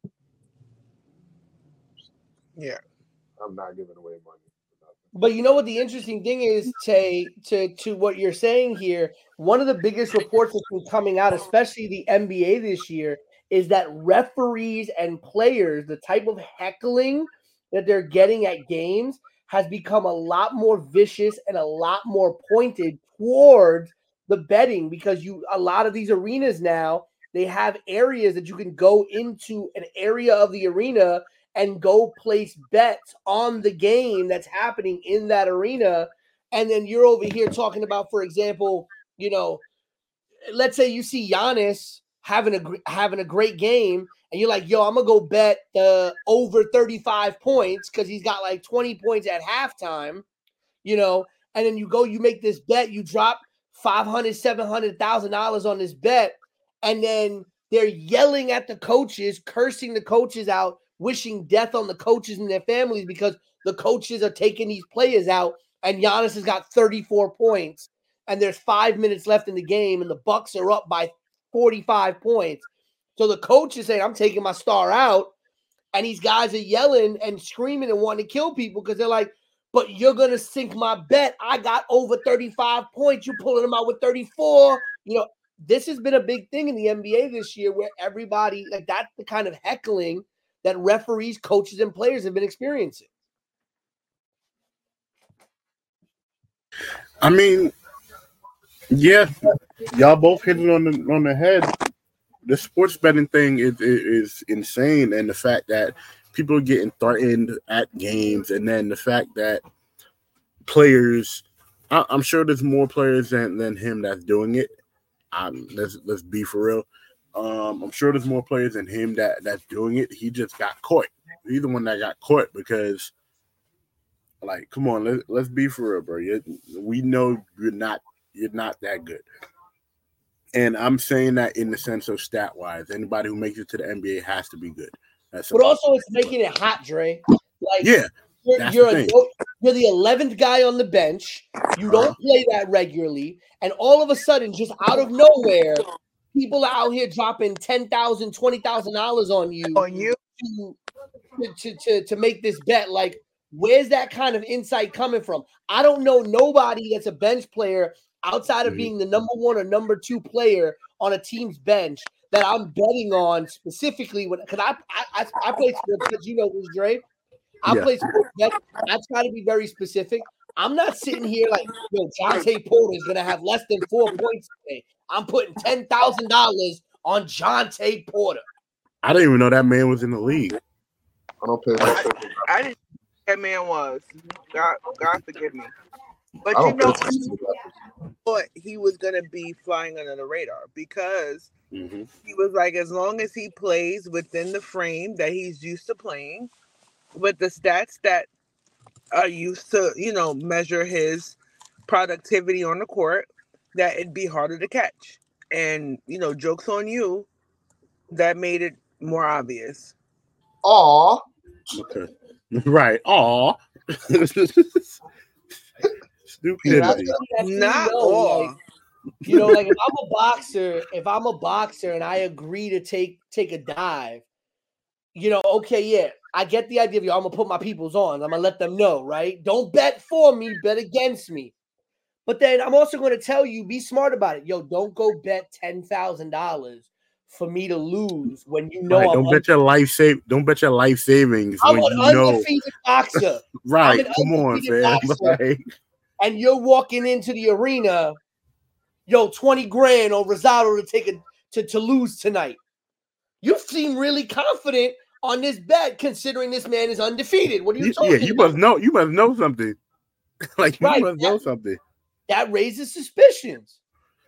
[SPEAKER 5] Yeah.
[SPEAKER 3] I'm not giving away money.
[SPEAKER 4] But you know what the interesting thing is, Tay, to, to what you're saying here, one of the biggest reports that's been coming out, especially the N B A this year, is that referees and players, the type of heckling that they're getting at games has become a lot more vicious and a lot more pointed towards the betting, because you a lot of these arenas now, they have areas that you can go into an area of the arena and go place bets on the game that's happening in that arena. And then you're over here talking about, for example, you know, let's say you see Giannis having a having a great game, and you're like, yo, I'm going to go bet the over thirty-five points because he's got like twenty points at halftime, you know, and then you go, you make this bet, you drop five hundred thousand dollars, seven hundred thousand dollars on this bet, and then they're yelling at the coaches, cursing the coaches out, wishing death on the coaches and their families because the coaches are taking these players out, and Giannis has got thirty-four points, and there's five minutes left in the game, and the Bucks are up by forty-five points. So the coach is saying, I'm taking my star out, and these guys are yelling and screaming and wanting to kill people because they're like, but you're going to sink my bet. I got over thirty-five points. You're pulling them out with thirty-four. You know, this has been a big thing in the N B A this year where everybody, like, that's the kind of heckling that referees, coaches, and players have been experiencing.
[SPEAKER 2] I mean, yeah, y'all both hit it on the on the head. The sports betting thing is, is is insane, and the fact that people are getting threatened at games, and then the fact that players, I, I'm sure there's more players than, than him that's doing it. Um, let's let's be for real. Um, I'm sure there's more players than him that, that's doing it. He just got caught. He's the one that got caught because, like, come on, let, let's be for real, bro. You're, we know you're not you're not that good. And I'm saying that in the sense of stat-wise. Anybody who makes it to the N B A has to be good. That's
[SPEAKER 4] but also it's making it hot, Dre. Like,
[SPEAKER 2] yeah,
[SPEAKER 4] you're, you're, a, you're the eleventh guy on the bench. You don't uh-huh. play that regularly. And all of a sudden, just out of nowhere, people are out here dropping ten thousand dollars, twenty thousand dollars on you,
[SPEAKER 5] on you?
[SPEAKER 4] To, to, to, to make this bet. Like, where's that kind of insight coming from? I don't know nobody that's a bench player outside of mm-hmm. being the number one or number two player on a team's bench that I'm betting on specifically. When because I, I I play sports bets, you know this, Dre. I yeah. play sports bets. I try to be very specific. I'm not sitting here like, yo, Jontay Porter is going to have less than four points today. I'm putting ten thousand dollars on Jontay Porter.
[SPEAKER 2] I didn't even know that man was in the league.
[SPEAKER 3] I don't pay
[SPEAKER 5] I, I didn't know that man was. God, God forgive me. But you know, I thought he was going to be flying under the radar because mm-hmm. he was like, as long as he plays within the frame that he's used to playing, with the stats that are used to, you know, measure his productivity on the court, that it'd be harder to catch. And, you know, joke's on you, that made it more obvious.
[SPEAKER 3] Aw.
[SPEAKER 2] Okay. Right. Aw. Stupidity.
[SPEAKER 5] Not
[SPEAKER 4] know,
[SPEAKER 5] all.
[SPEAKER 4] like, you know, like if I'm a boxer, if I'm a boxer and I agree to take take a dive, you know, okay, yeah, I get the idea of you. I'm gonna put my peoples on. I'm gonna let them know, right? Don't bet for me, bet against me. But then I'm also gonna tell you, be smart about it. Yo, don't go bet ten thousand dollars for me to lose when you know
[SPEAKER 2] Right,
[SPEAKER 4] I'm
[SPEAKER 2] don't bet your life save. Don't bet your life savings
[SPEAKER 4] I'm
[SPEAKER 2] when
[SPEAKER 4] an
[SPEAKER 2] you know.
[SPEAKER 4] undefeated boxer.
[SPEAKER 2] Right,
[SPEAKER 4] I'm an
[SPEAKER 2] come on,
[SPEAKER 4] undefeated
[SPEAKER 2] fam.
[SPEAKER 4] boxer.
[SPEAKER 2] Like,
[SPEAKER 4] And you're walking into the arena, yo, twenty grand on Rosado to take a to, to lose tonight. You seem really confident on this bet, considering this man is undefeated. What are you
[SPEAKER 2] you,
[SPEAKER 4] talking
[SPEAKER 2] yeah, you
[SPEAKER 4] about?
[SPEAKER 2] must know. You must know something. Like you
[SPEAKER 4] Right,
[SPEAKER 2] must
[SPEAKER 4] that-
[SPEAKER 2] know something.
[SPEAKER 4] That raises suspicions.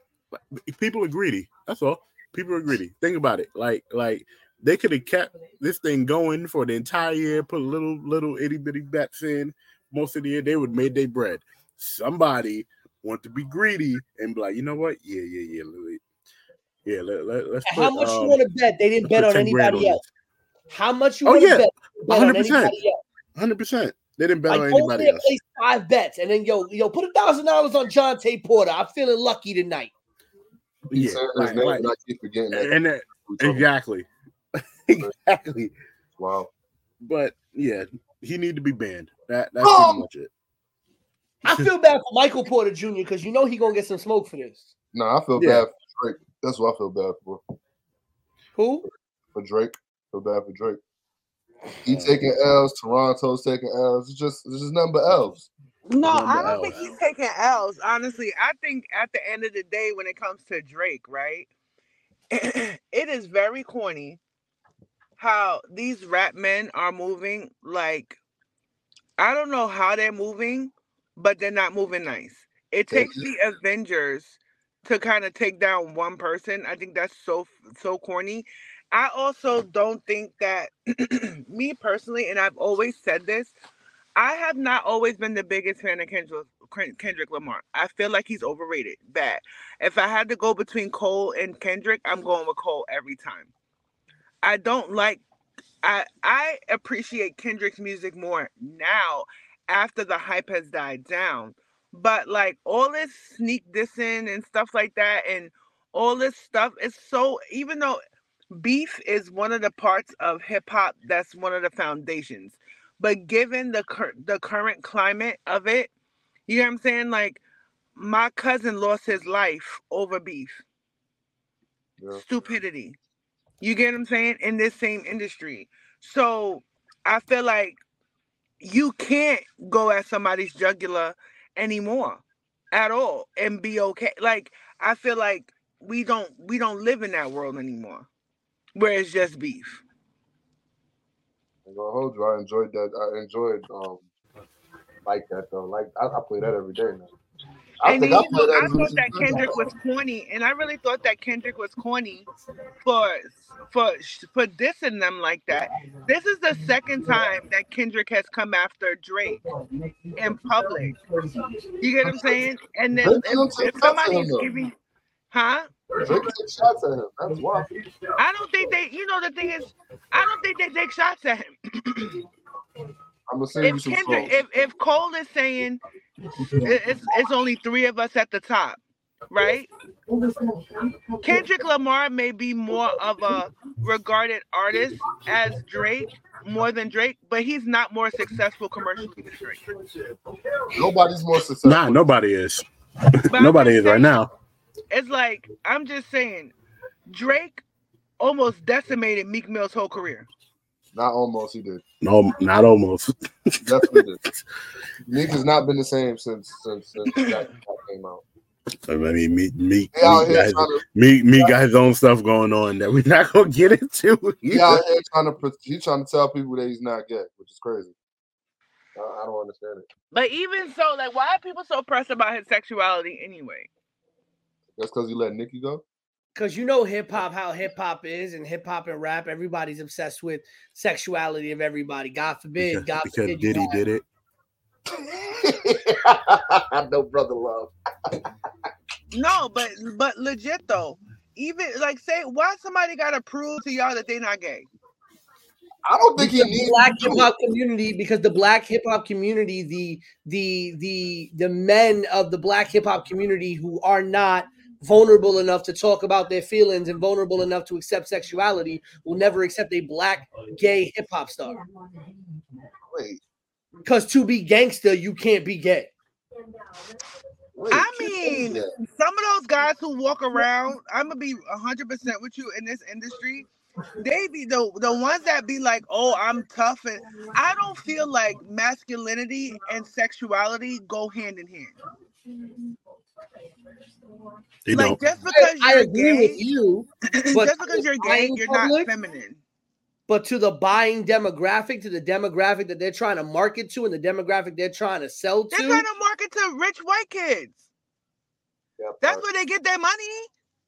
[SPEAKER 2] People are greedy. That's all. People are greedy. Think about it. Like, like they could have kept this thing going for the entire year, put little, little itty bitty bets in most of the year. They would have made their bread. Somebody want to be greedy and be like, you know what? Yeah, yeah, yeah. Let, yeah, let, let, let's
[SPEAKER 4] How
[SPEAKER 2] put,
[SPEAKER 4] much
[SPEAKER 2] um,
[SPEAKER 4] you want to bet? They didn't
[SPEAKER 2] let's
[SPEAKER 4] bet
[SPEAKER 2] put
[SPEAKER 4] on
[SPEAKER 2] ten grand
[SPEAKER 4] anybody
[SPEAKER 2] on
[SPEAKER 4] else. How much you
[SPEAKER 2] Oh,
[SPEAKER 4] want to
[SPEAKER 2] yeah.
[SPEAKER 4] bet? Bet on
[SPEAKER 2] one hundred percent.
[SPEAKER 4] anybody else.
[SPEAKER 2] one hundred percent. They didn't bet
[SPEAKER 4] Like
[SPEAKER 2] on
[SPEAKER 4] go
[SPEAKER 2] anybody
[SPEAKER 4] there,
[SPEAKER 2] else.
[SPEAKER 4] place five bets, and then yo, yo, put a thousand dollars on Jonte Porter. I'm feeling lucky tonight.
[SPEAKER 3] Keep
[SPEAKER 2] Yeah,
[SPEAKER 3] saying his
[SPEAKER 2] like,
[SPEAKER 3] name,
[SPEAKER 2] like,
[SPEAKER 3] and I keep forgetting that.
[SPEAKER 2] and that, exactly, exactly.
[SPEAKER 3] Wow.
[SPEAKER 2] But yeah, he need to be banned. That that's
[SPEAKER 3] Oh!
[SPEAKER 2] pretty much it.
[SPEAKER 4] I feel bad for Michael Porter Junior because you know he gonna get some smoke for this.
[SPEAKER 3] No, I feel
[SPEAKER 2] Yeah.
[SPEAKER 3] bad for Drake. That's what I feel bad for.
[SPEAKER 4] Who?
[SPEAKER 3] For Drake. I feel bad for Drake. He
[SPEAKER 2] Uh,
[SPEAKER 3] taking L's. Toronto's taking L's. It's just, it's just nothing but L's.
[SPEAKER 5] No,
[SPEAKER 2] Number
[SPEAKER 5] I don't
[SPEAKER 2] L.
[SPEAKER 5] think he's taking L's. Honestly, I think at the end of the day, when it comes to Drake, right, it is very corny how these rap men are moving. Like, I don't know how they're moving, but they're not moving nice. It takes the Avengers to kind of take down one person. I think that's so so corny. I also don't think that me personally, and I've always said this, I have not always been the biggest fan of Kendrick, Kendrick Lamar. I feel like he's overrated. Bad. If I had to go between Cole and Kendrick, I'm going with Cole every time. I don't like I I appreciate Kendrick's music more now after the hype has died down. But like all this sneak dissing and stuff like that and all this stuff is so, even though beef is one of the parts of hip hop that's one of the foundations. But given the cur- the current climate of it, you know what I'm saying? Like my cousin lost his life over beef.
[SPEAKER 3] Yeah.
[SPEAKER 5] Stupidity. You get what I'm saying? In this same industry. So I feel like you can't go at somebody's jugular anymore at all and be okay. Like I feel like we don't we don't live in that world anymore where it's just beef.
[SPEAKER 3] I'm gonna hold you. I enjoyed that. I enjoyed um like that though. Like I, I play that every day now. I
[SPEAKER 5] And
[SPEAKER 3] think
[SPEAKER 5] then,
[SPEAKER 3] I
[SPEAKER 5] you
[SPEAKER 3] play
[SPEAKER 5] know,
[SPEAKER 3] that
[SPEAKER 5] I
[SPEAKER 3] as
[SPEAKER 5] thought
[SPEAKER 3] much
[SPEAKER 5] that
[SPEAKER 3] as
[SPEAKER 5] Kendrick was corny, and I really thought that Kendrick was corny for for for dissing them like that. This is the second time that Kendrick has come after Drake in public. You get what I'm saying? And then
[SPEAKER 3] Drake
[SPEAKER 5] if,
[SPEAKER 3] don't take
[SPEAKER 5] if
[SPEAKER 3] shots at
[SPEAKER 5] somebody's
[SPEAKER 3] him, though.
[SPEAKER 5] giving, huh?
[SPEAKER 3] Drake takes shots at him. That's why.
[SPEAKER 5] I don't think they. You know, the thing is, I don't think they take shots at him.
[SPEAKER 3] I'm gonna send you
[SPEAKER 5] If
[SPEAKER 3] some
[SPEAKER 5] Kendrick,
[SPEAKER 3] songs.
[SPEAKER 5] if if Cole is saying it's it's only three of us at the top, right? Kendrick Lamar may be more of a regarded artist as Drake, more than Drake, but he's not more successful commercially than Drake.
[SPEAKER 3] Nobody's more successful.
[SPEAKER 2] Nah, nobody is.
[SPEAKER 5] But I'm
[SPEAKER 2] Nobody
[SPEAKER 5] just
[SPEAKER 2] is right
[SPEAKER 5] saying,
[SPEAKER 2] now.
[SPEAKER 5] It's like I'm just saying, Drake almost decimated Meek Mill's whole career.
[SPEAKER 3] Not almost, he did.
[SPEAKER 2] No, not almost.
[SPEAKER 3] Definitely did. Meek has not been the same since since since that came out.
[SPEAKER 2] I mean, me, me,
[SPEAKER 3] He out
[SPEAKER 2] me,
[SPEAKER 3] here
[SPEAKER 2] got his,
[SPEAKER 3] trying to
[SPEAKER 2] me, me got his own stuff going on that we're not gonna get into.
[SPEAKER 3] he out here trying to pre- he trying to tell people that he's not gay, which is crazy. I, I don't understand it.
[SPEAKER 5] But even so, like, why are people so pressed about his sexuality anyway?
[SPEAKER 3] That's because he let Nicki go.
[SPEAKER 4] Because you know hip hop, how hip hop is, and hip hop and rap, everybody's obsessed with sexuality of everybody. God forbid,
[SPEAKER 2] because,
[SPEAKER 4] God
[SPEAKER 2] because
[SPEAKER 4] forbid. you
[SPEAKER 2] Diddy
[SPEAKER 4] have-
[SPEAKER 2] did it.
[SPEAKER 3] No brother love.
[SPEAKER 5] No, but but legit though. Even like say why somebody gotta prove to y'all that they not gay?
[SPEAKER 3] I don't think he
[SPEAKER 4] Because the
[SPEAKER 3] needs
[SPEAKER 4] black
[SPEAKER 3] to do
[SPEAKER 4] hip hop community, because the black hip hop community, the the the the men of the black hip hop community who are not vulnerable enough to talk about their feelings and vulnerable enough to accept sexuality will never accept a black gay hip hop star.
[SPEAKER 3] Wait,
[SPEAKER 4] Because to be gangster, you can't be gay.
[SPEAKER 3] wait.
[SPEAKER 5] I mean,
[SPEAKER 3] Yeah.
[SPEAKER 5] some of those guys who walk around, I'm gonna be one hundred percent with you in this industry. They be the the ones that be like, oh, I'm tough, and I don't feel like masculinity and sexuality go hand in hand.
[SPEAKER 2] You
[SPEAKER 5] Like
[SPEAKER 2] know,
[SPEAKER 5] just because
[SPEAKER 4] I
[SPEAKER 5] you're
[SPEAKER 4] agree
[SPEAKER 5] gay,
[SPEAKER 4] with you, but
[SPEAKER 5] just because you're gay,
[SPEAKER 4] buying
[SPEAKER 5] you're
[SPEAKER 4] public,
[SPEAKER 5] not feminine.
[SPEAKER 4] but to the buying demographic, to the demographic that they're trying to market to, and the demographic they're trying to sell to,
[SPEAKER 5] They're trying to market to rich white kids.
[SPEAKER 3] Yeah,
[SPEAKER 5] That's
[SPEAKER 3] but-
[SPEAKER 5] where they get their money.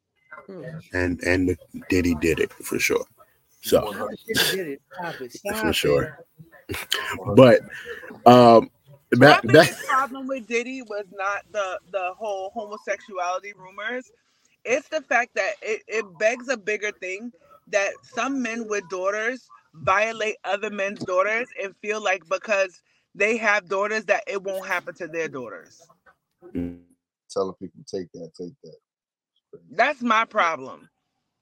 [SPEAKER 2] and and Diddy did it for sure. So
[SPEAKER 4] Did it. Stop it. Stop
[SPEAKER 2] for
[SPEAKER 4] it.
[SPEAKER 2] sure. But um, that
[SPEAKER 5] My
[SPEAKER 2] that
[SPEAKER 5] biggest problem with Diddy was not the the whole homosexuality rumors. It's the fact that it, it begs a bigger thing that some men with daughters violate other men's daughters and feel like because they have daughters that it won't happen to their daughters.
[SPEAKER 3] telling people take that, take that.
[SPEAKER 5] That's my problem.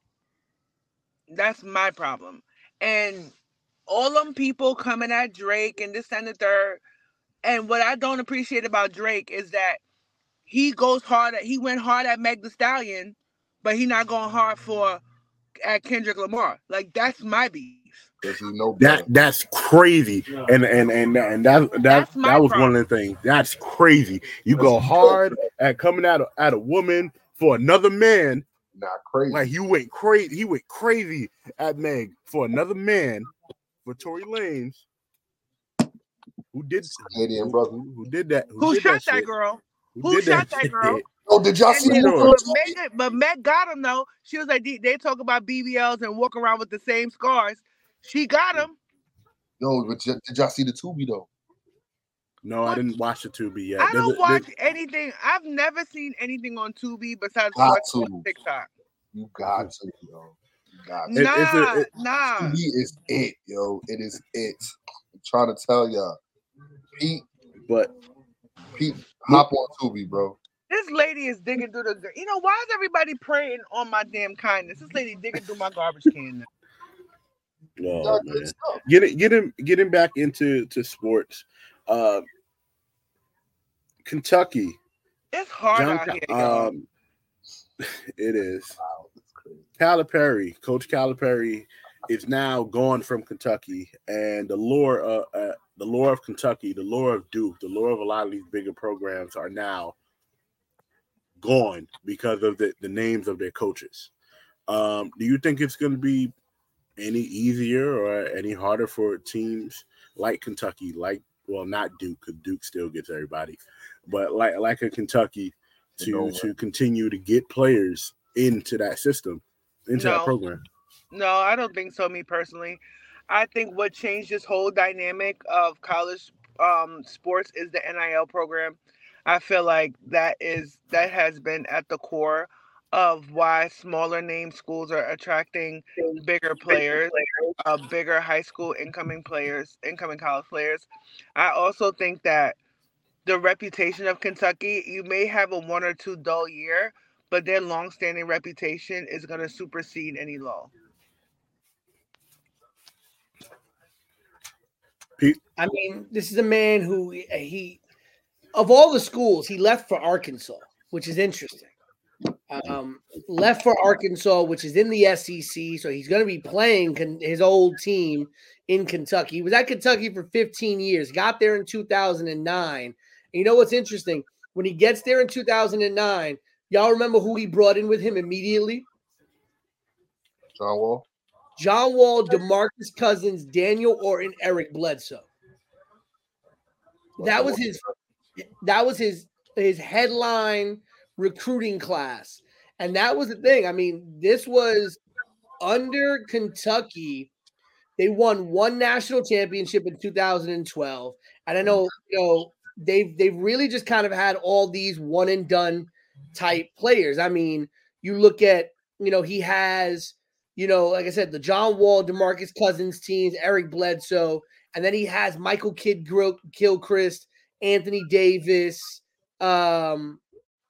[SPEAKER 5] That's my problem. And all them people coming at Drake and this and the third. And what I don't appreciate about Drake is that he goes hard at, he went hard at Meg Thee Stallion, but he not going hard for at Kendrick Lamar. Like that's my beef.
[SPEAKER 3] Because you know
[SPEAKER 2] that that's crazy, and and and and that that
[SPEAKER 5] That's my
[SPEAKER 2] that was
[SPEAKER 5] problem.
[SPEAKER 2] one of the things. That's crazy. You go hard at coming at a, at a woman for another man.
[SPEAKER 3] not crazy.
[SPEAKER 2] Like you went crazy. He went crazy at Meg for another man, for Tory Lanez, who did
[SPEAKER 3] Canadian
[SPEAKER 2] who,
[SPEAKER 3] brother.
[SPEAKER 2] who did that?
[SPEAKER 5] Who
[SPEAKER 2] did
[SPEAKER 5] shot that,
[SPEAKER 2] shit,
[SPEAKER 5] girl?
[SPEAKER 2] Who,
[SPEAKER 5] Who
[SPEAKER 2] did
[SPEAKER 5] shot that
[SPEAKER 2] shit.
[SPEAKER 5] girl?
[SPEAKER 3] Oh, did y'all see
[SPEAKER 5] And
[SPEAKER 3] the
[SPEAKER 5] then,
[SPEAKER 3] movie?
[SPEAKER 5] but, Meg, but Meg got him though. She was like, they, they talk about B B Ls and walk around with the same scars. She got him.
[SPEAKER 3] No, but y- did y'all see the Tubi though?
[SPEAKER 2] No, I didn't watch the Tubi yet.
[SPEAKER 5] I
[SPEAKER 2] Does
[SPEAKER 5] don't
[SPEAKER 2] it-
[SPEAKER 5] watch
[SPEAKER 2] does-
[SPEAKER 5] anything. I've never seen anything on Tubi besides
[SPEAKER 3] Got
[SPEAKER 5] watching
[SPEAKER 3] to.
[SPEAKER 5] on TikTok.
[SPEAKER 3] You got to, yo. You got to.
[SPEAKER 2] It-
[SPEAKER 5] Nah,
[SPEAKER 2] it's a- it-
[SPEAKER 5] nah.
[SPEAKER 3] Tubi is it, yo. It is it. I'm trying to tell y'all. Pete,
[SPEAKER 2] but
[SPEAKER 3] Pete, hop on Tubi, bro.
[SPEAKER 5] This lady is digging through the. You know why is everybody praying on my damn kindness? This lady digging through my garbage can.
[SPEAKER 2] oh,
[SPEAKER 3] Y'all
[SPEAKER 2] man.
[SPEAKER 3] good stuff.
[SPEAKER 2] Get it, get him, get him back into to sports. Uh, Kentucky,
[SPEAKER 5] It's hard
[SPEAKER 2] John,
[SPEAKER 5] out here, y'all.
[SPEAKER 2] um, it is.
[SPEAKER 3] Wow, that's crazy.
[SPEAKER 2] Calipari, Coach Calipari, is now gone from Kentucky, and the lore, uh, uh, the lore of Kentucky, the lore of Duke, the lore of a lot of these bigger programs are now gone because of the, the names of their coaches. Um, do you think it's going to be any easier or any harder for teams like Kentucky, like well, not Duke, because Duke still gets everybody, but like like a Kentucky to
[SPEAKER 3] No.
[SPEAKER 2] to continue to get players into that system, into that
[SPEAKER 5] No.
[SPEAKER 2] program?
[SPEAKER 5] No, I don't think so, me personally. I think what changed this whole dynamic of college um, sports is the N I L program. I feel like that is that has been at the core of why smaller name schools are attracting bigger players, uh, bigger high school incoming players, incoming college players. I also think that the reputation of Kentucky, you may have a one or two dull year, but their long-standing reputation is going to supersede any low.
[SPEAKER 4] I mean, this is a man who he, of all the schools, he left for Arkansas, which is interesting. Um, left for Arkansas, which is in the S E C, so he's going to be playing con- his old team in Kentucky. He was at Kentucky for fifteen years, got there in two thousand nine. And you know what's interesting? When he gets there in two thousand nine, y'all remember who he brought in with him immediately?
[SPEAKER 3] John Wall.
[SPEAKER 4] John Wall, DeMarcus Cousins, Daniel Orton, Eric Bledsoe. That was his that was his his headline recruiting class. And that was the thing. I mean, this was under Kentucky. They won one national championship in two thousand twelve. And I know, you know, they've they've really just kind of had all these one and done type players. I mean, you look at, you know, he has you know, like I said, the John Wall, DeMarcus Cousins teams, Eric Bledsoe, and then he has Michael Kidd Gilchrist, Anthony Davis, um,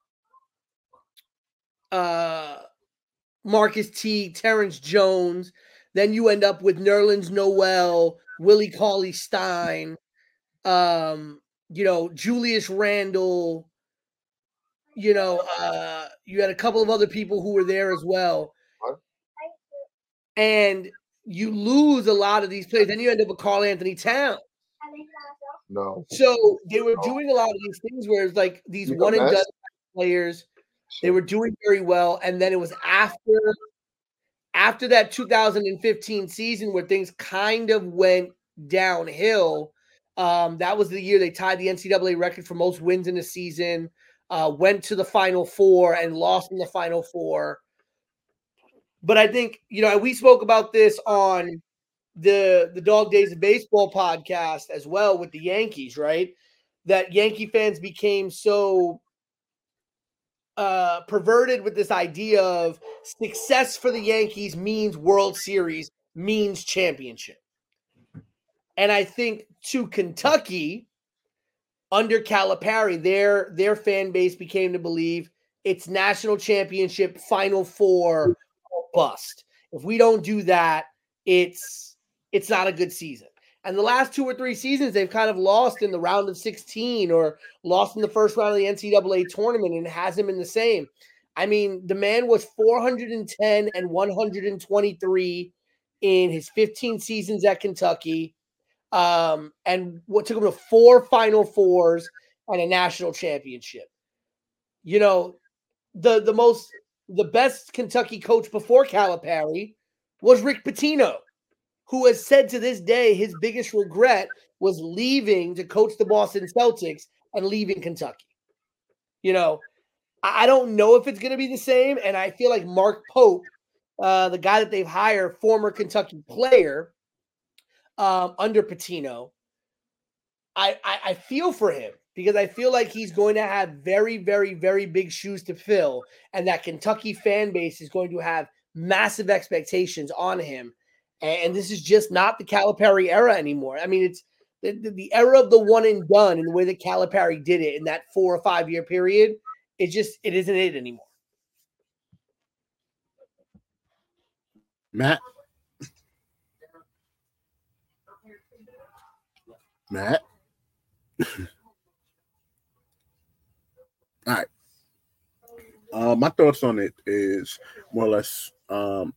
[SPEAKER 4] uh, Marcus Teague, Terrence Jones. Then you end up with Nerlens Noel, Willie Cauley-Stein, um, you know, Julius Randle. You know, uh, you had a couple of other people who were there as well. And you lose a lot of these players. Then you end up with Karl Anthony Towns.
[SPEAKER 3] No.
[SPEAKER 4] So they were doing a lot of these things where it's like these one and done players, they were doing very well. And then it was after after that two thousand fifteen season where things kind of went downhill. Um, that was the year they tied the N C double A record for most wins in a season, uh, went to the Final Four and lost in the Final Four. But I think, you know, we spoke about this on the the Dog Days of Baseball podcast as well with the Yankees, right? That Yankee fans became so uh, perverted with this idea of success for the Yankees means World Series, means championship. And I think to Kentucky, under Calipari, their, their fan base became to believe it's national championship, Final Four, bust. If we don't do that, it's it's not a good season. And the last two or three seasons, they've kind of lost in the round of sixteen or lost in the first round of the N C double A tournament, and it hasn't been the same. I mean, the man was four hundred ten and one hundred twenty-three in his fifteen seasons at Kentucky, um, and what took him to four Final Fours and a national championship. You know, the the most the best Kentucky coach before Calipari was Rick Pitino, who has said to this day his biggest regret was leaving to coach the Boston Celtics and leaving Kentucky. You know, I don't know if it's going to be the same, and I feel like Mark Pope, uh, the guy that they've hired, former Kentucky player um, under Pitino, I, I, I feel for him because I feel like he's going to have very, very, very big shoes to fill, and that Kentucky fan base is going to have massive expectations on him. And this is just not the Calipari era anymore. I mean, it's the, the, the era of the one and done, and the way that Calipari did it in that four or five year period. It just it isn't it anymore.
[SPEAKER 2] Matt, Matt. All right. Uh, my thoughts on it is more or less. Um,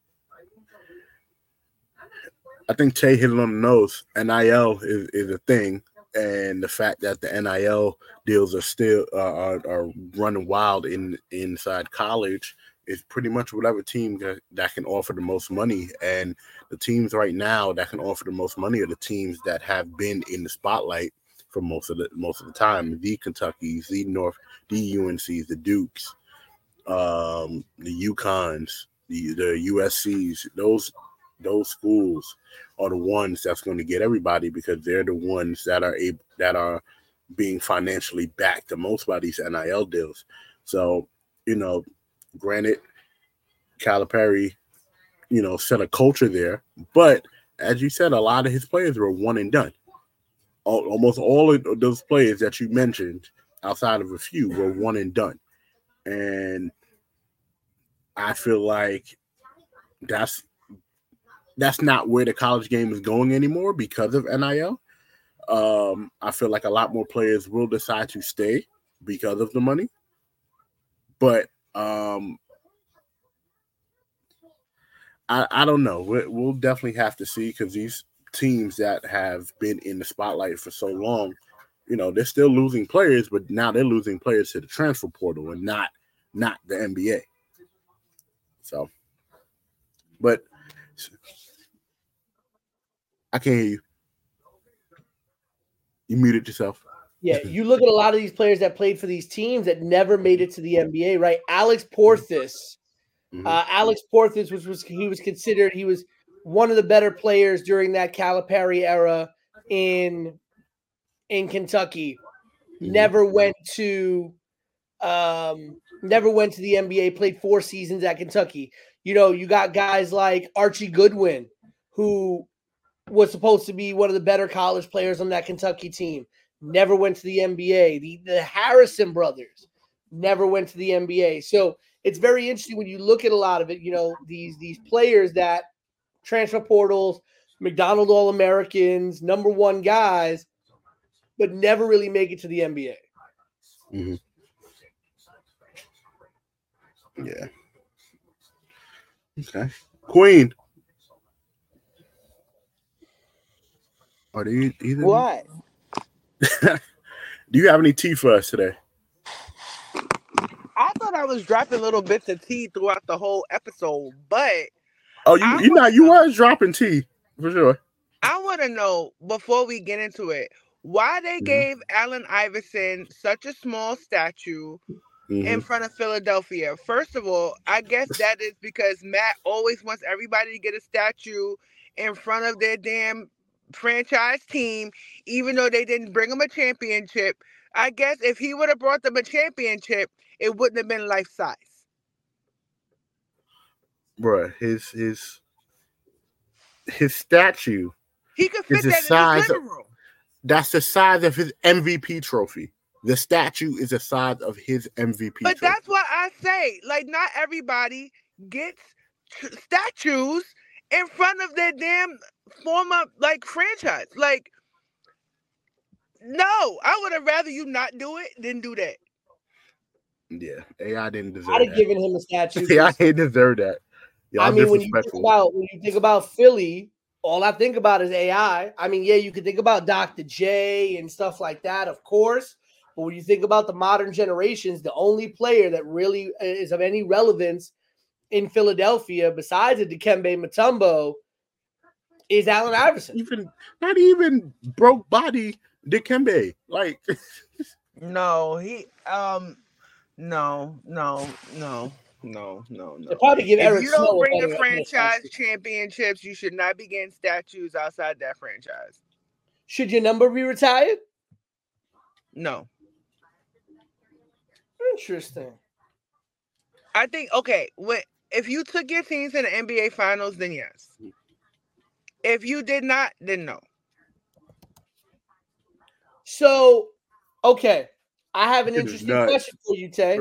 [SPEAKER 2] I think Tay hit it on the nose. N I L is, is a thing, and the fact that the N I L deals are still uh, are, are running wild in inside college is pretty much whatever team that, that can offer the most money. And the teams right now that can offer the most money are the teams that have been in the spotlight for most of the most of the time. The Kentuckys, the North, the U N Cs, the Dukes, um, the UConns, the the U S Cs. Those those schools are the ones that's going to get everybody because they're the ones that are able, that are being financially backed the most by these N I L deals. So, you know, granted, Calipari, you know, set a culture there, but as you said, a lot of his players were one and done. All, almost all of those players that you mentioned, outside of a few, were one and done. And I feel like that's That's not where the college game is going anymore because of N I L. Um, I feel like a lot more players will decide to stay because of the money. But um, I, I don't know. We'll, we'll definitely have to see because these teams that have been in the spotlight for so long, you know, they're still losing players, but now they're losing players to the transfer portal and not not the N B A. So, but I can't hear you. You muted yourself.
[SPEAKER 4] Yeah, you look at a lot of these players that played for these teams that never made it to the N B A, right? Alex Porthos. Mm-hmm. Uh, Alex Porthos, which was he was considered, he was one of the better players during that Calipari era in in Kentucky. Mm-hmm. Never went to um, never went to the N B A, played four seasons at Kentucky. You know, you got guys like Archie Goodwin, who was supposed to be one of the better college players on that Kentucky team, never went to the N B A. The, the Harrison brothers never went to the N B A. So it's very interesting when you look at a lot of it, you know, these, these players that transfer portals, McDonald All-Americans, number one guys, but never really make it to the N B A.
[SPEAKER 2] Mm-hmm. Yeah. Okay. Queen. Are they either?
[SPEAKER 5] What?
[SPEAKER 2] Do you have any tea for us today?
[SPEAKER 5] I thought I was dropping little bits of tea throughout the whole episode, but
[SPEAKER 2] oh, you you know you was dropping tea for sure.
[SPEAKER 5] I want to know before we get into it why they mm-hmm. gave Allen Iverson such a small statue mm-hmm. in front of Philadelphia. First of all, I guess that is because Matt always wants everybody to get a statue in front of their damn franchise team, even though they didn't bring him a championship. I guess if he would have brought them a championship, it wouldn't have been life size.
[SPEAKER 2] Bruh, his his his statue.
[SPEAKER 5] He could fit that in his living room.
[SPEAKER 2] That's the size of his M V P trophy. The statue is the size of his M V P
[SPEAKER 5] but
[SPEAKER 2] trophy.
[SPEAKER 5] That's what I say. Like, not everybody gets tr- statues in front of their damn former, like, franchise. Like, no, I would have rather you not do it than do that.
[SPEAKER 2] Yeah, A I didn't deserve
[SPEAKER 4] I'd have
[SPEAKER 2] that.
[SPEAKER 4] given him a statue.
[SPEAKER 2] Yeah, I didn't deserve that. Y'all
[SPEAKER 4] I mean, when you think about when you think about Philly, all I think about is A I. I mean, yeah, you could think about Doctor J and stuff like that, of course. But when you think about the modern generations, the only player that really is of any relevance in Philadelphia, besides a Dikembe Mutombo, is Allen Iverson.
[SPEAKER 2] Even not even broke body Dikembe. Like
[SPEAKER 5] no, he um no, no, no. No, no, no.
[SPEAKER 4] Probably give
[SPEAKER 5] if
[SPEAKER 4] Eric
[SPEAKER 5] you don't
[SPEAKER 4] Snow
[SPEAKER 5] bring the franchise championships, you should not be getting statues outside that franchise.
[SPEAKER 4] Should your number be retired?
[SPEAKER 5] No.
[SPEAKER 4] Interesting.
[SPEAKER 5] I think okay. When if you took your team to the N B A Finals, then yes. If you did not, then no.
[SPEAKER 4] So, okay, I have an interesting question for you, Tay.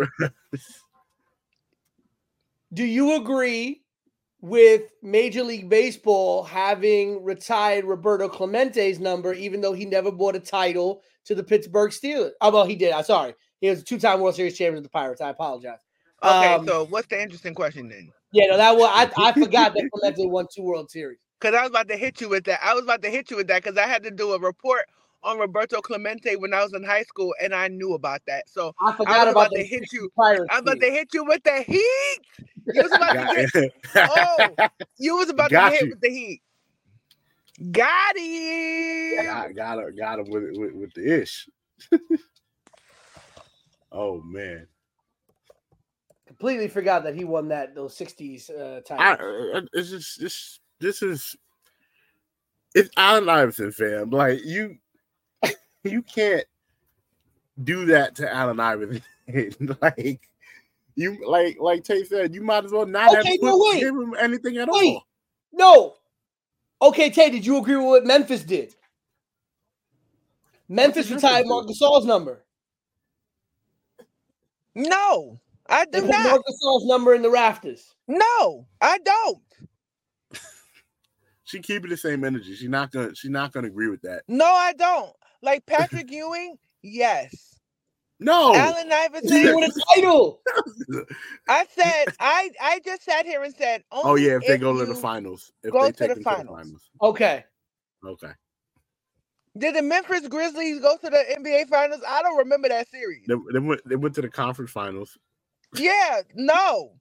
[SPEAKER 4] Do you agree with Major League Baseball having retired Roberto Clemente's number, even though he never bought a title to the Pittsburgh Steelers? Oh, well, he did. I'm sorry. He was a two-time World Series champion of the Pirates. I apologize.
[SPEAKER 5] Okay,
[SPEAKER 4] um,
[SPEAKER 5] so what's the interesting question then?
[SPEAKER 4] Yeah, no, that was I, I forgot that Clemente won two World Series.
[SPEAKER 5] Because I was about to hit you with that. I was about to hit you with that because I had to do a report on Roberto Clemente when I was in high school, and I knew about that. So
[SPEAKER 4] I forgot
[SPEAKER 5] I was
[SPEAKER 4] about
[SPEAKER 5] about to hit you. I was about to hit you with the heat. You was about to get, oh, you was about got to get hit with the heat. Got him.
[SPEAKER 2] Got, got him. Got him with, with with the ish. Oh man.
[SPEAKER 4] Completely forgot that he won that those sixties uh, titles.
[SPEAKER 2] I, it's just this. This is. It's Allen Iverson, fam. Like you. You can't do that to Allen Iverson. like you, like like Tay said, you might as well not
[SPEAKER 4] okay,
[SPEAKER 2] have
[SPEAKER 4] no,
[SPEAKER 2] put, give him anything at wait. all.
[SPEAKER 4] No. Okay, Tay, did you agree with what Memphis did? Memphis retired Marc Gasol's number.
[SPEAKER 5] No, I do
[SPEAKER 4] they
[SPEAKER 5] not.
[SPEAKER 4] Put Marc Gasol's number in the rafters.
[SPEAKER 5] No, I don't.
[SPEAKER 2] She keeping the same energy. She's not gonna. She's not gonna agree with that.
[SPEAKER 5] No, I don't. Like Patrick Ewing, yes.
[SPEAKER 2] No.
[SPEAKER 5] Allen Iverson
[SPEAKER 4] he won a title.
[SPEAKER 5] I said I. I just sat here and said. Only
[SPEAKER 2] oh yeah, if,
[SPEAKER 5] if
[SPEAKER 2] they go to the finals. If
[SPEAKER 5] go
[SPEAKER 2] they
[SPEAKER 5] to
[SPEAKER 2] take
[SPEAKER 5] the
[SPEAKER 2] them
[SPEAKER 5] finals.
[SPEAKER 2] to the finals.
[SPEAKER 4] Okay.
[SPEAKER 2] Okay.
[SPEAKER 5] Did the Memphis Grizzlies go to the N B A Finals? I don't remember that series.
[SPEAKER 2] They, they went. They went to the conference finals.
[SPEAKER 5] Yeah. No.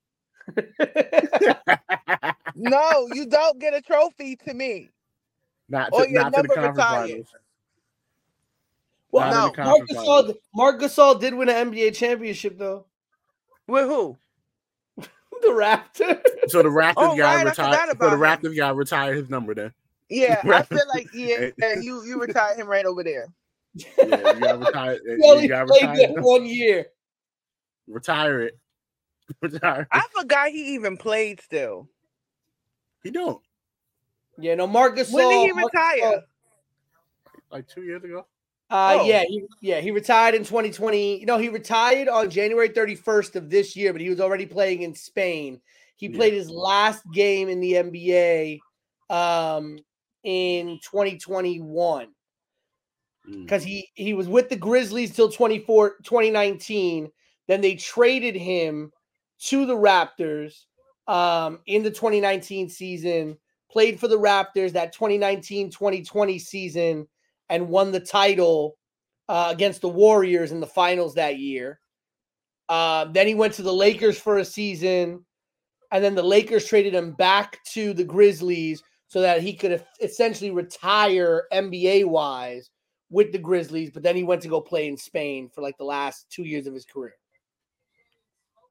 [SPEAKER 5] No, you don't get a trophy to me.
[SPEAKER 2] Not to, not to the conference retired. finals.
[SPEAKER 4] Well, no. Marc Gasol, Marc Gasol did win an N B A championship, though.
[SPEAKER 5] With who?
[SPEAKER 4] The Raptors.
[SPEAKER 2] So the Raptors
[SPEAKER 5] oh,
[SPEAKER 2] guy
[SPEAKER 5] right,
[SPEAKER 2] retired. So the Raptors guy retired his number then.
[SPEAKER 5] Yeah, I feel like yeah, yeah, you you retired him right over there.
[SPEAKER 2] Yeah, you got retired.
[SPEAKER 4] He only played that one year.
[SPEAKER 2] Retire it. Retire.
[SPEAKER 6] I forgot he even played still.
[SPEAKER 2] He don't.
[SPEAKER 4] Yeah, no, Marcus.
[SPEAKER 6] When did he
[SPEAKER 4] Marc
[SPEAKER 6] retire?
[SPEAKER 4] Gasol,
[SPEAKER 2] Like two years ago.
[SPEAKER 4] Uh,
[SPEAKER 6] Oh.
[SPEAKER 4] yeah, he, yeah, he retired in twenty twenty. You know, he retired on January thirty-first of this year, but he was already playing in Spain. He
[SPEAKER 2] Yeah.
[SPEAKER 4] played his last game in the N B A um, in twenty twenty-one
[SPEAKER 2] Mm.
[SPEAKER 4] because he, he was with the Grizzlies till twenty-four, twenty nineteen. Then they traded him to the Raptors um, in the twenty nineteen season, played for the Raptors that twenty nineteen twenty twenty season, and won the title uh, against the Warriors in the finals that year. Uh, then he went to the Lakers for a season, and then the Lakers traded him back to the Grizzlies so that he could essentially retire N B A-wise with the Grizzlies, but then he went to go play in Spain for like the last two years of his career.